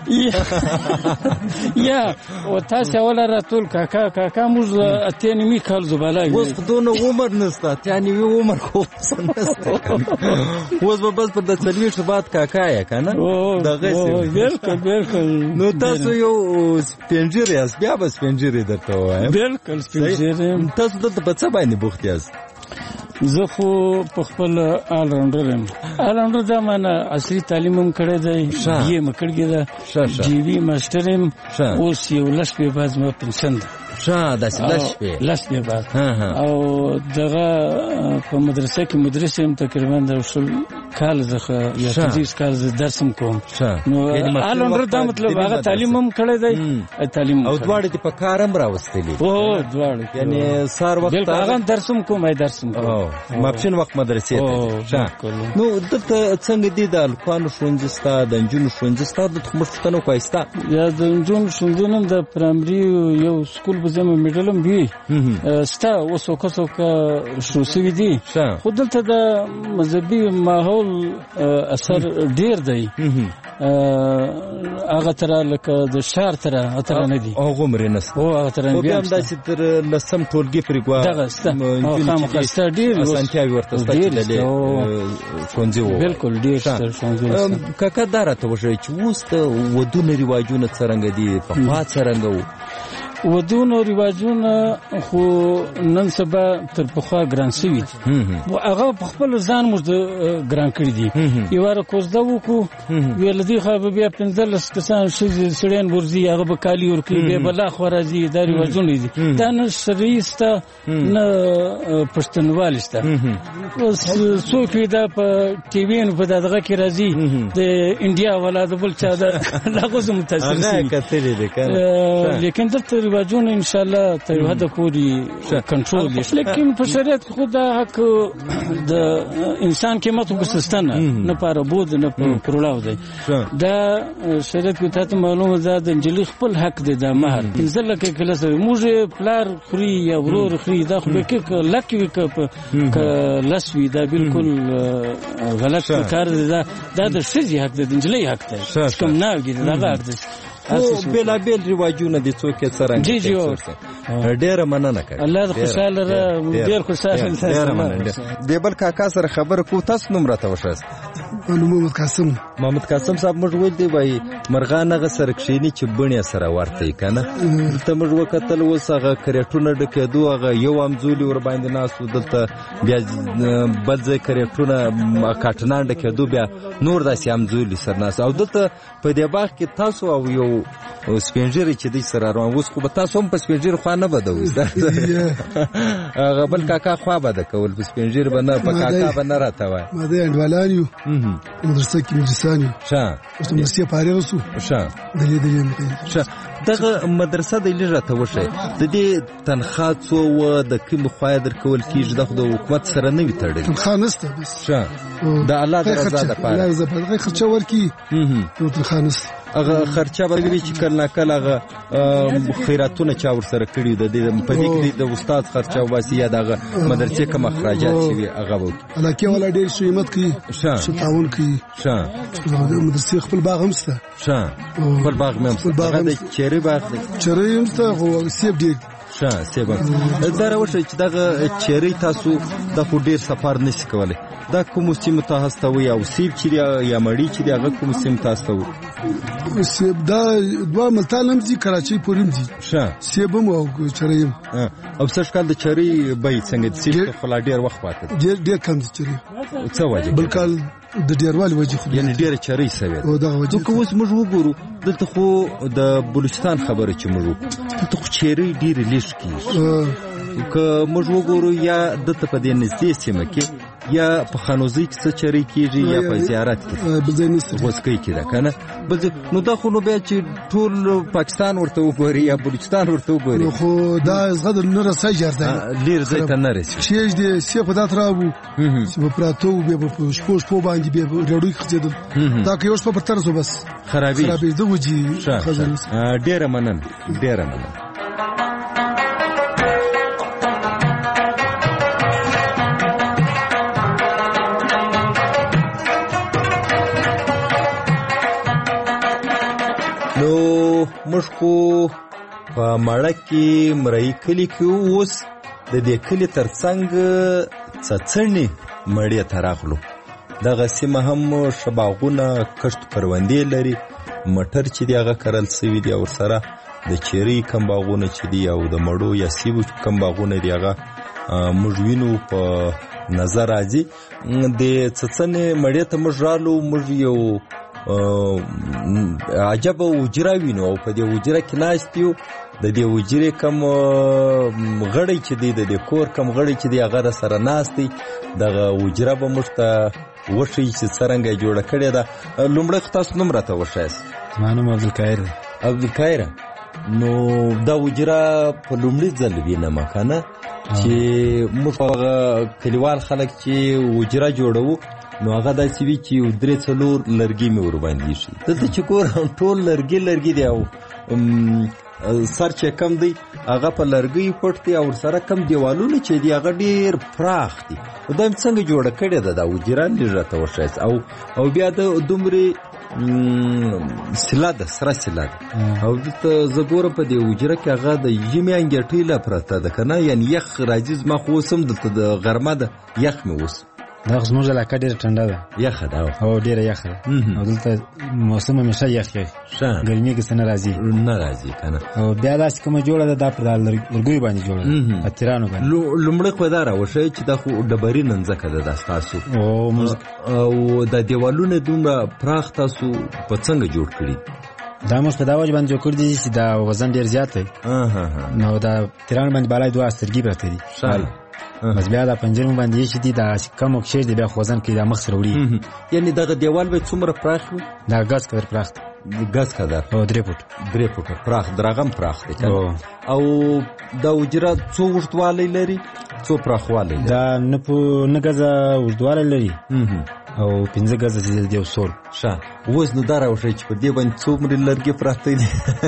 یا تاسې اوله راټول کاکا موږ اتیا نیمې کال زباله یو. اوس خو دونه عمر نشته. اتیا نیمې عمر خو نشته. اوس به بس په د 40 بعد کاکا یې که نه؟ بلکل بلکل. نو تاسو یو سپین ږیری یاست. بیا به سپین ږیری درته ووایم. بلکل سپین ږیری یم. تاسو دلته په څه باندې بوخت یاست؟ زه خو په خپل آل راونډر یم. آل راونډر دا معنی عصري تعلیم هم کړی دی. بي اې مې کړې ده. ډي وي ماسټر یم. اوس یو لس شپې بعد زما پنسن ده. ښه داسې لس شپې بعد او دغه په مدرسه کې مدرس یم تقریبا د شل کال څخه یا 30 کال درس کوم نو الان دا مطلب هغه تعلیم هم کړی دی تعلیم او دواړه په کار هم راوستلي دواړه یعنی سار وخت هغه درس کوم ماپښین وخت مدرسې ته نو دته څنګه دي د الکوانو ښوونځي ستا د نجونو ښوونځي ستا د مشتنو کويستا یا د نجونو ښوونځي نن د پرایمري یو سکول په زمو میډلم وی ستا وسوکه شو سوي دي خو دلته د مذهبي ماحول اثر ډیر دی هغه تر لکه د شهر تر نه دي هغه مرنس هغه تر بیا هم داسې تر لسم ټولګي پرې ګوا دغه خامخا ډیر سانتیاګو ورته ستل ښوونځي وو بالکل ډیر ښوونځي کاکا دارته وشي چې اوس د ودونو رواجونه څنګه دي په خوا څنګه وو ودونو رواجونه خو نن سبا تر پخوا ګران شوي دي هغه په خپل ځان موږ ګران کړي دي یو واره کوزده وکړو ویل دي خو بیا 15 کسان سړیان ورځي هغه به کالي ورکړي بیا بلا خو راځي دا رواجونه دي دا نه شرعي سته نه پښتونولي سته څوک دا په ټي وي په دغه کې راځي د انډیا ولا د بل چا د لاغو متاثر شي لیکن دلته رواجونه ان شاء الله تر حد پورې کنټرول دي لیکن په شریعت خو دا حق د انسان قیمت وګستنه نه پاره بود نه پرلاو دی دا شریعت کې ته معلومه ده د انجلی خپل حق دی د مہر ځل کې کله سوي موږ پلار خوري یا ورور خوري دا خو کې لکه ک لسوي دا بالکل غلط کار دی دا د شذي حق دی د انجلی حق دی کوم نه کېږي دا غلط دی بلا بیل رواجونه دي څوک څرنګه جی ډیره مننه کوي الله خوشاله ډیر خوشاله ډیره مننه دی بل کاکا سره خبر کو تاسو نوم راته وشاست محمد قاسم صاحب موږ ویل دی وای مرغان غ سره کښینی چې بڼه سره ورته کنه ته موږ وکتل وسغه کریټونه ډکېدو هغه یو امزولي ور باندې ناسو دلته بیا بل ځای کریټونه کاټنان ډکېدو بیا نور داسې امزولي سره ناس او دلته په دې باغ کې تاسو او یو سپینجری چې د سره روان اوس خو به تاسو هم په سپینجری خو نه بدوي هغه بل کاکا خو بده کول په سپینجری باندې په کاکا باندې راته وای ما دې انډوالانیو مدرسې کې مجلسانیو ښه اوس مدرسې پاره وسو ښه دلې ښه دغه مدرسه د لږه وشه د دې تنخواه څو و د کوم خو درکول کیږي د حکومت سره نه وي تړل تنخواه نشته بس ښه د الله د رضا لپاره الله زه په خرچه ورکی تنخواه نشته هغه خرچه به وی چې کله کله هغه خیراتونه چا ور سره کړی د دې په دې کې د استاد خرچه واسي یا دغه مدرسې کوم اخراجات شي هغه وو علاقه ولا ډېر شیمت کی تعاون کی مدرسې خپل باغ هم سته خپل باغ مې هغه د چيري باغ چيري هم سته خو سیب ډېر سیب دا راوښه چې دغه چيري تاسو د ډېر سفر نشي کولای دا کوم سیمه تاسو وي او سیب چې یا مړی چې هغه کوم سیمه تاسو وي سیب دا دوه ملتان دي کراچۍ پوریم دي سیب مو او چریم او څه کال د چری به څنګه سیب خلا ډیر وخت پاتې ډیر کم دي چری څه وجه بل کال د ډیروالي وجه خو یعنی ډیر چری سوي او دا وجه خو اوس موږ وګورو دلته خو د بلوچستان خبره چې موږ دلته خو چری ډیر لیش کیږي که موږ وګورو یا دلته په دې نږدې سیمه کې یا په خانوزي کې څه چری کیږي یا په زیارت کې وسکې کې ده کنه نو دا خو نو بیا چې ټول پاکستان ورته وګوري یا بلوچستان ورته وګوري خو دا زغد نه رسای جارده لیر زې ته نه رسي شیش دې سی په دا ترابو چې په پراتو به په شپوش په باندې به ډوډۍ خځیدل دا کې اوس په ترسو بس خرابې د وجي ډیره مننه مشکو په مړه کې مرای کلی کې اوس د دې کلی ترڅنګ څڅنی مړی تراغلو دغه سیمه هم شباغونه کشت پروندې لري مټر چې دیغه کرل سوي دی او سره د چيري کم باغونه چې دی او د مړو یا سیبو کم باغونه دیغه مجوینو په نظر راځي د څڅنې مړی ته مجرالو مج یو عجب وجره وینو او په دې وجره کې ناست یو د دې وجرې کم غړی چې دی د کور کم غړی چې دی هغه د سره ناست دی دغه وجره به موږ ته وښیي چې څرنګه یې جوړه کړې ده. لومړی خو تاسو نوم راته وښایاست. زما نوم عبدالقاهر دی. عبدالقاهر، نو دا وجره په لومړي ځل وینم که نه چې موږ هغه کلیوال خلک چې وجره جوړوو نو هغه داسې وي چې 3-4 لرګي مې ورباندې ایښي. دلته چې ګورم ټول لرګي دی او سر چې کم دی هغه په لرګیو پټ دی او ورسره کم دیوالونه چې دی هغه ډېر پراخ دي. دا څنګه جوړه کړې ده دا وجره لږ راته وښایاست. او بیا د دومرې سله ده، سره سله ده او دلته زه ګورم په دې وجره کې هغه د ژمي انګېټۍ لا پرته ده که نه، یعنې یخ راځي. زما خو اوس هم دلته د غرمه ده یخ مې اوس دا خو زموږ علاقه ډېره ټنډه ده، یخه ده او ډېره یخه ده او دلته موسم همیشه یخ ګرمي کې څه نه راځي که نه. او بیا داسې کومه جوړه ده دا پر لرګیو باندې جوړه ده په تیرانو باندې. لومړی خو دا راوښیئ چې دا خو ډبرینه مځکه ده دا ستاسو او دا دیوالونه دومره پراخ تاسو په څنګه جوړ کړي؟ دا موږ په دا وجه باندې جوړ کړي دي چې دا وزن ډېر زیات دی نو دا تیرانو باندې بالای 2 سترګې پرته دي بس بیا دا پنجرې باندې یې چې دي دا کم وکشې دي بیا خوځن کې دا مخ سره وړي. یعنې دغه دیوال به څومره پراخ وي؟ دا ګز قدر پراخ دی. ګز قدر؟ 3 فوټه پراخ، درغم پراخ دی که نه. او دا وجره څو اوږدوالی لري څو پراخوالی لري؟ دا نه ګزه اوږدوالی لري او 15 ګزه چې دی یو سور. ښه، اوس نو دا راوښیئ چې په دې باندې څومره لرګي پراته دي؟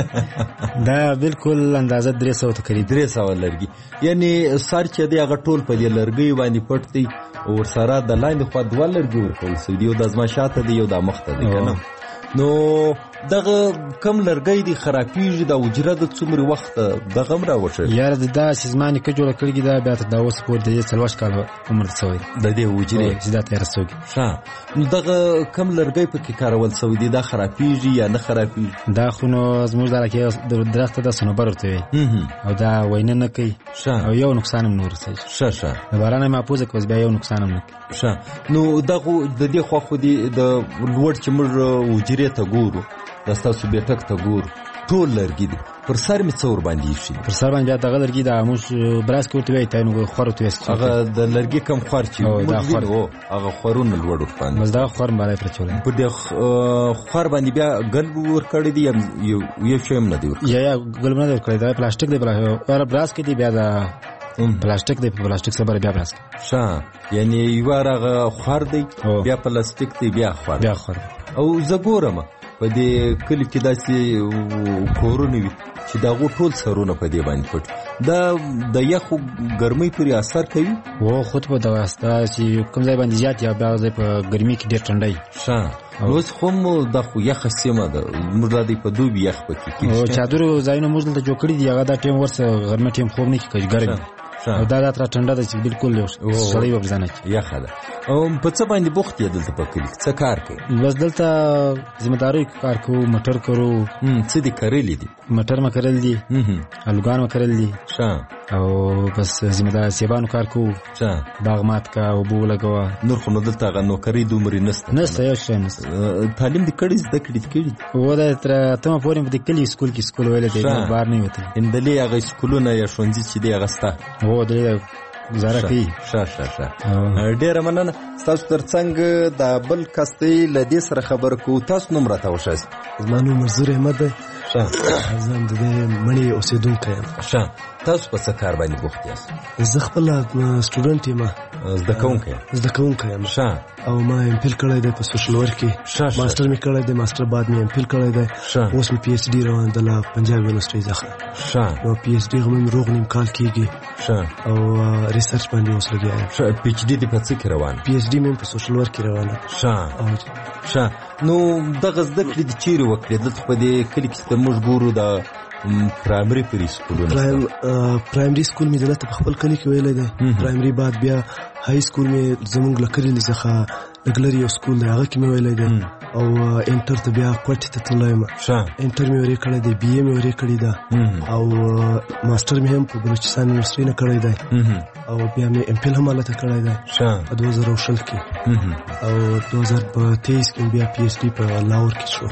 دا بالکل اندازه 300 تقریبا 300 لرګي. یعنې سر چې دی هغه ټول په دې لرګیو باندې پټ دی او ورسره د لاندې خوا 2 لرګي ورکول سوي دي، یو د زما شاته دی یو د مخته دی که نه. نو دغه کم لرګی دی خرابېږي دا وجره د څومره وخت دغه هم راوښیئ؟ یاره دا چې زما نیکه جوړه کړې دا بیا تر دا اوس پورې د 40 کاله عمر سوی د دې وجرې چې دا تېره سوي. ښه، نو دغه کم لرګی پکې کارول سوی دی دا خرابېږي یا نه خرابېږي؟ دا خو نو زموږ د علاقې درخت ته صنوبر ورته وي او دا وینه نه کوي او یو نقصان هم نه ورسوي. ښه د باران محفوظه کوي بیا یو نقصان هم نه کوي. ښه، نو دغه د دې خوا خو دی د لوړ چې موږ وجرې ته ګورو دا ستاسو بیټک ته ګورو ټول لرګي دي. پر سر مې څه ورباندې ایښي؟ پر سر باندې بیا دغه لرګي دا موږ براس کې ورته وایي ته نو خور ورته وایي هغه د لرګي کم خور چې هغه خورونه لوړ ورباندې بس دغه خور باندې پرچولی په دې خور باندې بیا ګلب ورکړی دی یو شی هم نه دی ورکړی؟ یا ګلب نه دی ورکړی دا پلاستیک دی براس کې دی بیا دا پلاستیک دی پلاستیک سره بیا براس. ښه، یعنې یو هغه خور دی بیا پلاستیک دی بیا خور. او زه ګورم په دې کلي کې داسې کورونه وي چې د هغو ټول سرونه په دې باندې پټ دا د یخو ګرمۍ پورې اثر کوي؟ خود په دغه ستا چې کوم ځای باندې زیات یا بیا ځای په ګرمۍ کې ډېر ټنډی. ښه، اوس خو هم دا خو یخه سیمه ده موږ دا دی په دوبي یخ پکې کېږي. چادرو ځایونه موږ دلته جوړ کړي دي هغه دا ټیم ورسه غرمه ټیم خوب نه کېږي ګرم او دا تر ټنډه ده چې بالکل سړی وبزانه یخه ده. او په څه باندې بوخت یې دلته په کلي څه کار کوي؟ بس دلته ذمہداري کار کوو، موټر کرو. څه دي کرلي دي؟ موټر ما کرل دي، الوګان ما کرل دي. ښه، او بس ذمہدار سیبانو کار کوو. ښه، باغ مات کا او بو لګوا. نور خو نو دلته هغه نوکري دومره نشته یو شی نشته. تعلیم دې کړی زده کړې و دا تر ته پورې په کلي سکول کې سکول ویل دی بار نه وته اندلې هغه سکولونه یا ښوونځي چې دی هغه ستا دې گزاره کوي. ښه ډېره مننه. ستاسو ترڅنګ د بل کس دی له دې سره خبرې کوو. تاسو نوم راته وښایاست؟ زما نوم منظور احمد دی. ښه، زه هم د دې مڼې اوسېدونکی یم. ښه، تاسو په څه کار باندې بوخت یاست؟ زه خپله سټوډنټ یم، زده کوونکی یم. ښه، او ما ایم فیل کړی دی په سوشل ورک کې. ماسټر مې کړی دی، ماسټر بعد مې ایم فیل کړی دی. اوس مې پی ایچ ډي روان ده له پنجاب یونیورسټۍ څخه. نو پی ایچ ډي مې روغ نیم کال کېږي او ریسرچ باندې اوس لګیا یم. پی ایچ ډي دې په څه کې روان؟ پی ایچ ډي مې په سوشل ورک کې روانه. ښه، نو دغه زده کړې دې چیرې وکړې؟ دلته په دې کلي کې موږ ګورو د پرایمري پرې سکولونه. پرایمري سکول مې دلته په خپل کلي کې ویلی دی. پرایمري بعد بیا های سکول مې زمونږ له کلي څخه لږ لرې یو سکول دی هغه کې مې ویلی دی. او انټر ته بیا کوټ ته تلم. انټر مې ورې کړی دی، بي اي مې ورې کړی ده او ماستر مې هم په بلوچستان یونیورسيټي نه کړی دی او بیا مې ام فل هم هلته کړی دی په 2020 کې او 2023 کې بیا پی ایچ ډي په لاهور کې شو.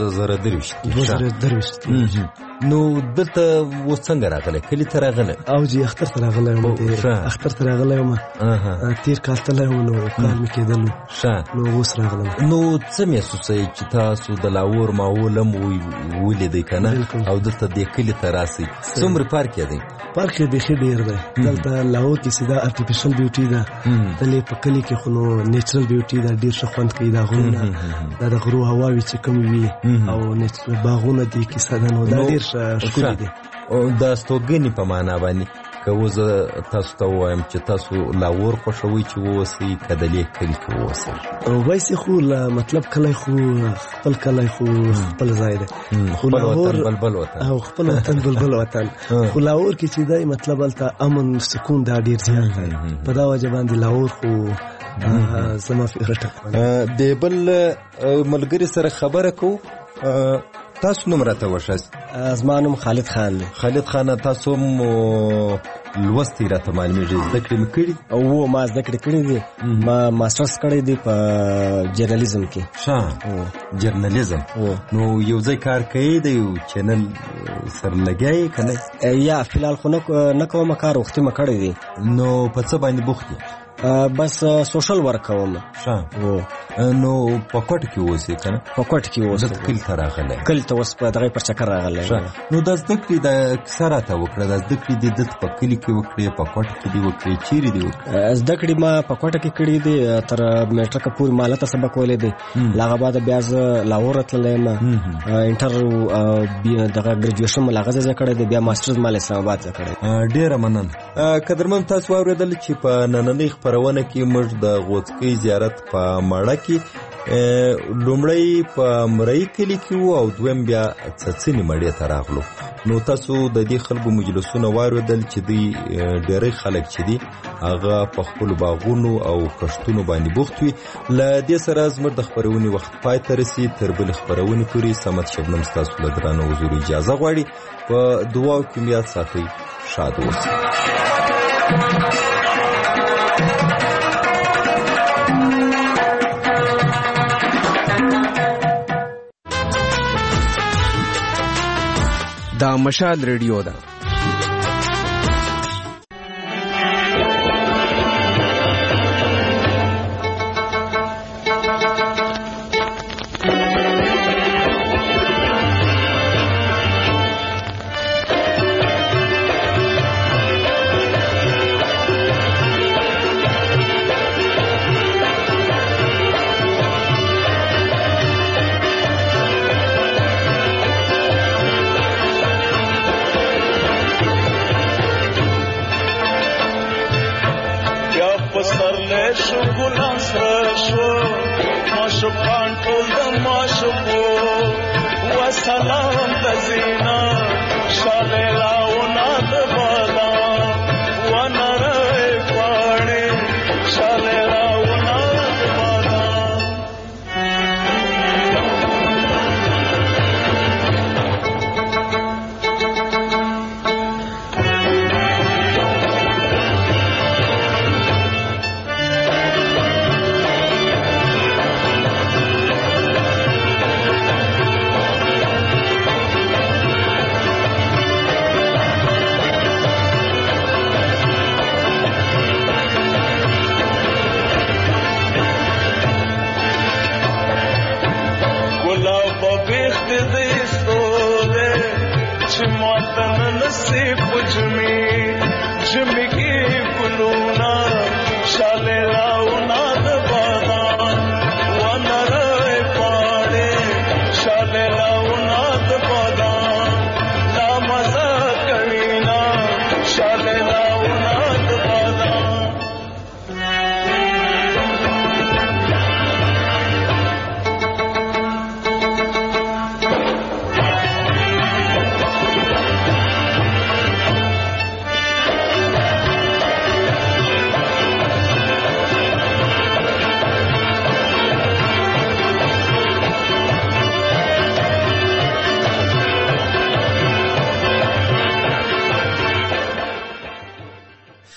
2023 نو دلته و څنګه راغلی؟ کلی ته راغلی؟ او جی اختر ته راغلی یم. اختر ته راغلی یم، تیر کال تللی یم نو کال مې کېدلو نو اوس راغلم. نو څه محسوسوئ چې تاسو د لاهور ماحول هم ولیدئ که نه او دلته دې کلي ته راسئ؟ څومره پارک یې دی؟ پارک یې بیخي ډېر دی. دلته لاهور کې سیده ارټیفیشل بیوټي ده، دلې په کلي کې خو نو نیچرل بیوټي ده، ډېر ښه خوند کوي. دا غرونه دا د غرو هواوې چې کومې وي او نیچرل باغونه دي کیسه ده، نو دا ډېر ښکلي دي. د استوګنې په معنا باندې که زه تاسو ته ووایم چې تاسو لاهور خوښوئ چې واوسئ که د دې کلي کې واوسئ؟ وایسې خو مطلب کلی خو خپل کلی خو خپل ځای دی، خو لاهور بلبل وطن او خپل وطن بلبل وطن. خو لاهور کې چې دی مطلب هلته امن سکون دا ډېر زیات دی. په دا وجه باندې لاهور خو زما فیورټ. د بل ملګري سره خبره کوو. تاسو نوم راته وښایاست؟ زما نوم خالد خان دی. خالد خان، تاسو هم لوستي راته معلومیږي، زده کړې مې کړي؟ او ما زده کړې کړي دي، ما ماسټرز کړی دی په جرنالیزم کې. جرنالیزم. نو یو ځای کار کوي، د یو چینل سره لګیا یې که نه؟ یا فلحال خو نه کوم کار، وختي مې کړی دی. نو په څه باندې بوخت یې؟ بس سوشل ورک کوم. نو په کوټ کې اوسې که نه؟ په کوټ کې اوسې. د کلي ته راغلی؟ کلي ته اوس په دغه پر چکر راغلی. نو دا زده کړې د کیسه راته وکړه، دا زده کړې دې دلته په کلي کې وکړې، په کوټ کې دې وکړې، چیرې دې وکړې؟ زده کړې ما په کوټه کې کړې دي، تر میټرکه پورې ما هلته سبق ویلی دی. له هغه بعده بیا زه لاهور تللی یم، انټر دغه ګریجویشن مو له هغه ځای کړی دی، بیا ماسټرز ما له اسلام آباد ځای کړی. ډېره مننه. قدرمن، تاسو واورېدل چې په نننۍ خپرونه کې موږ د غوڅکۍ زیارت په ماړه کې لومړی په مرۍ کلي کې وو او دویم بیا څڅنې مړې ته راغلو. نو تاسو د دې خلکو مجلسونه واورېدل چې دوی ډېری خلک چې دي هغه په خپلو باغونو او کښتونو باندې بوخت وي. له دې سره زموږ د خپرونې وخت پای ته رسي. تر بلې خپرونې پورې صمد شبنم ستاسو له درانه حضور اجازه غواړي. په دعاو کې مې یاد ساتئ. شاد اوسئ. دا مشال ریډیو ده. Jimmy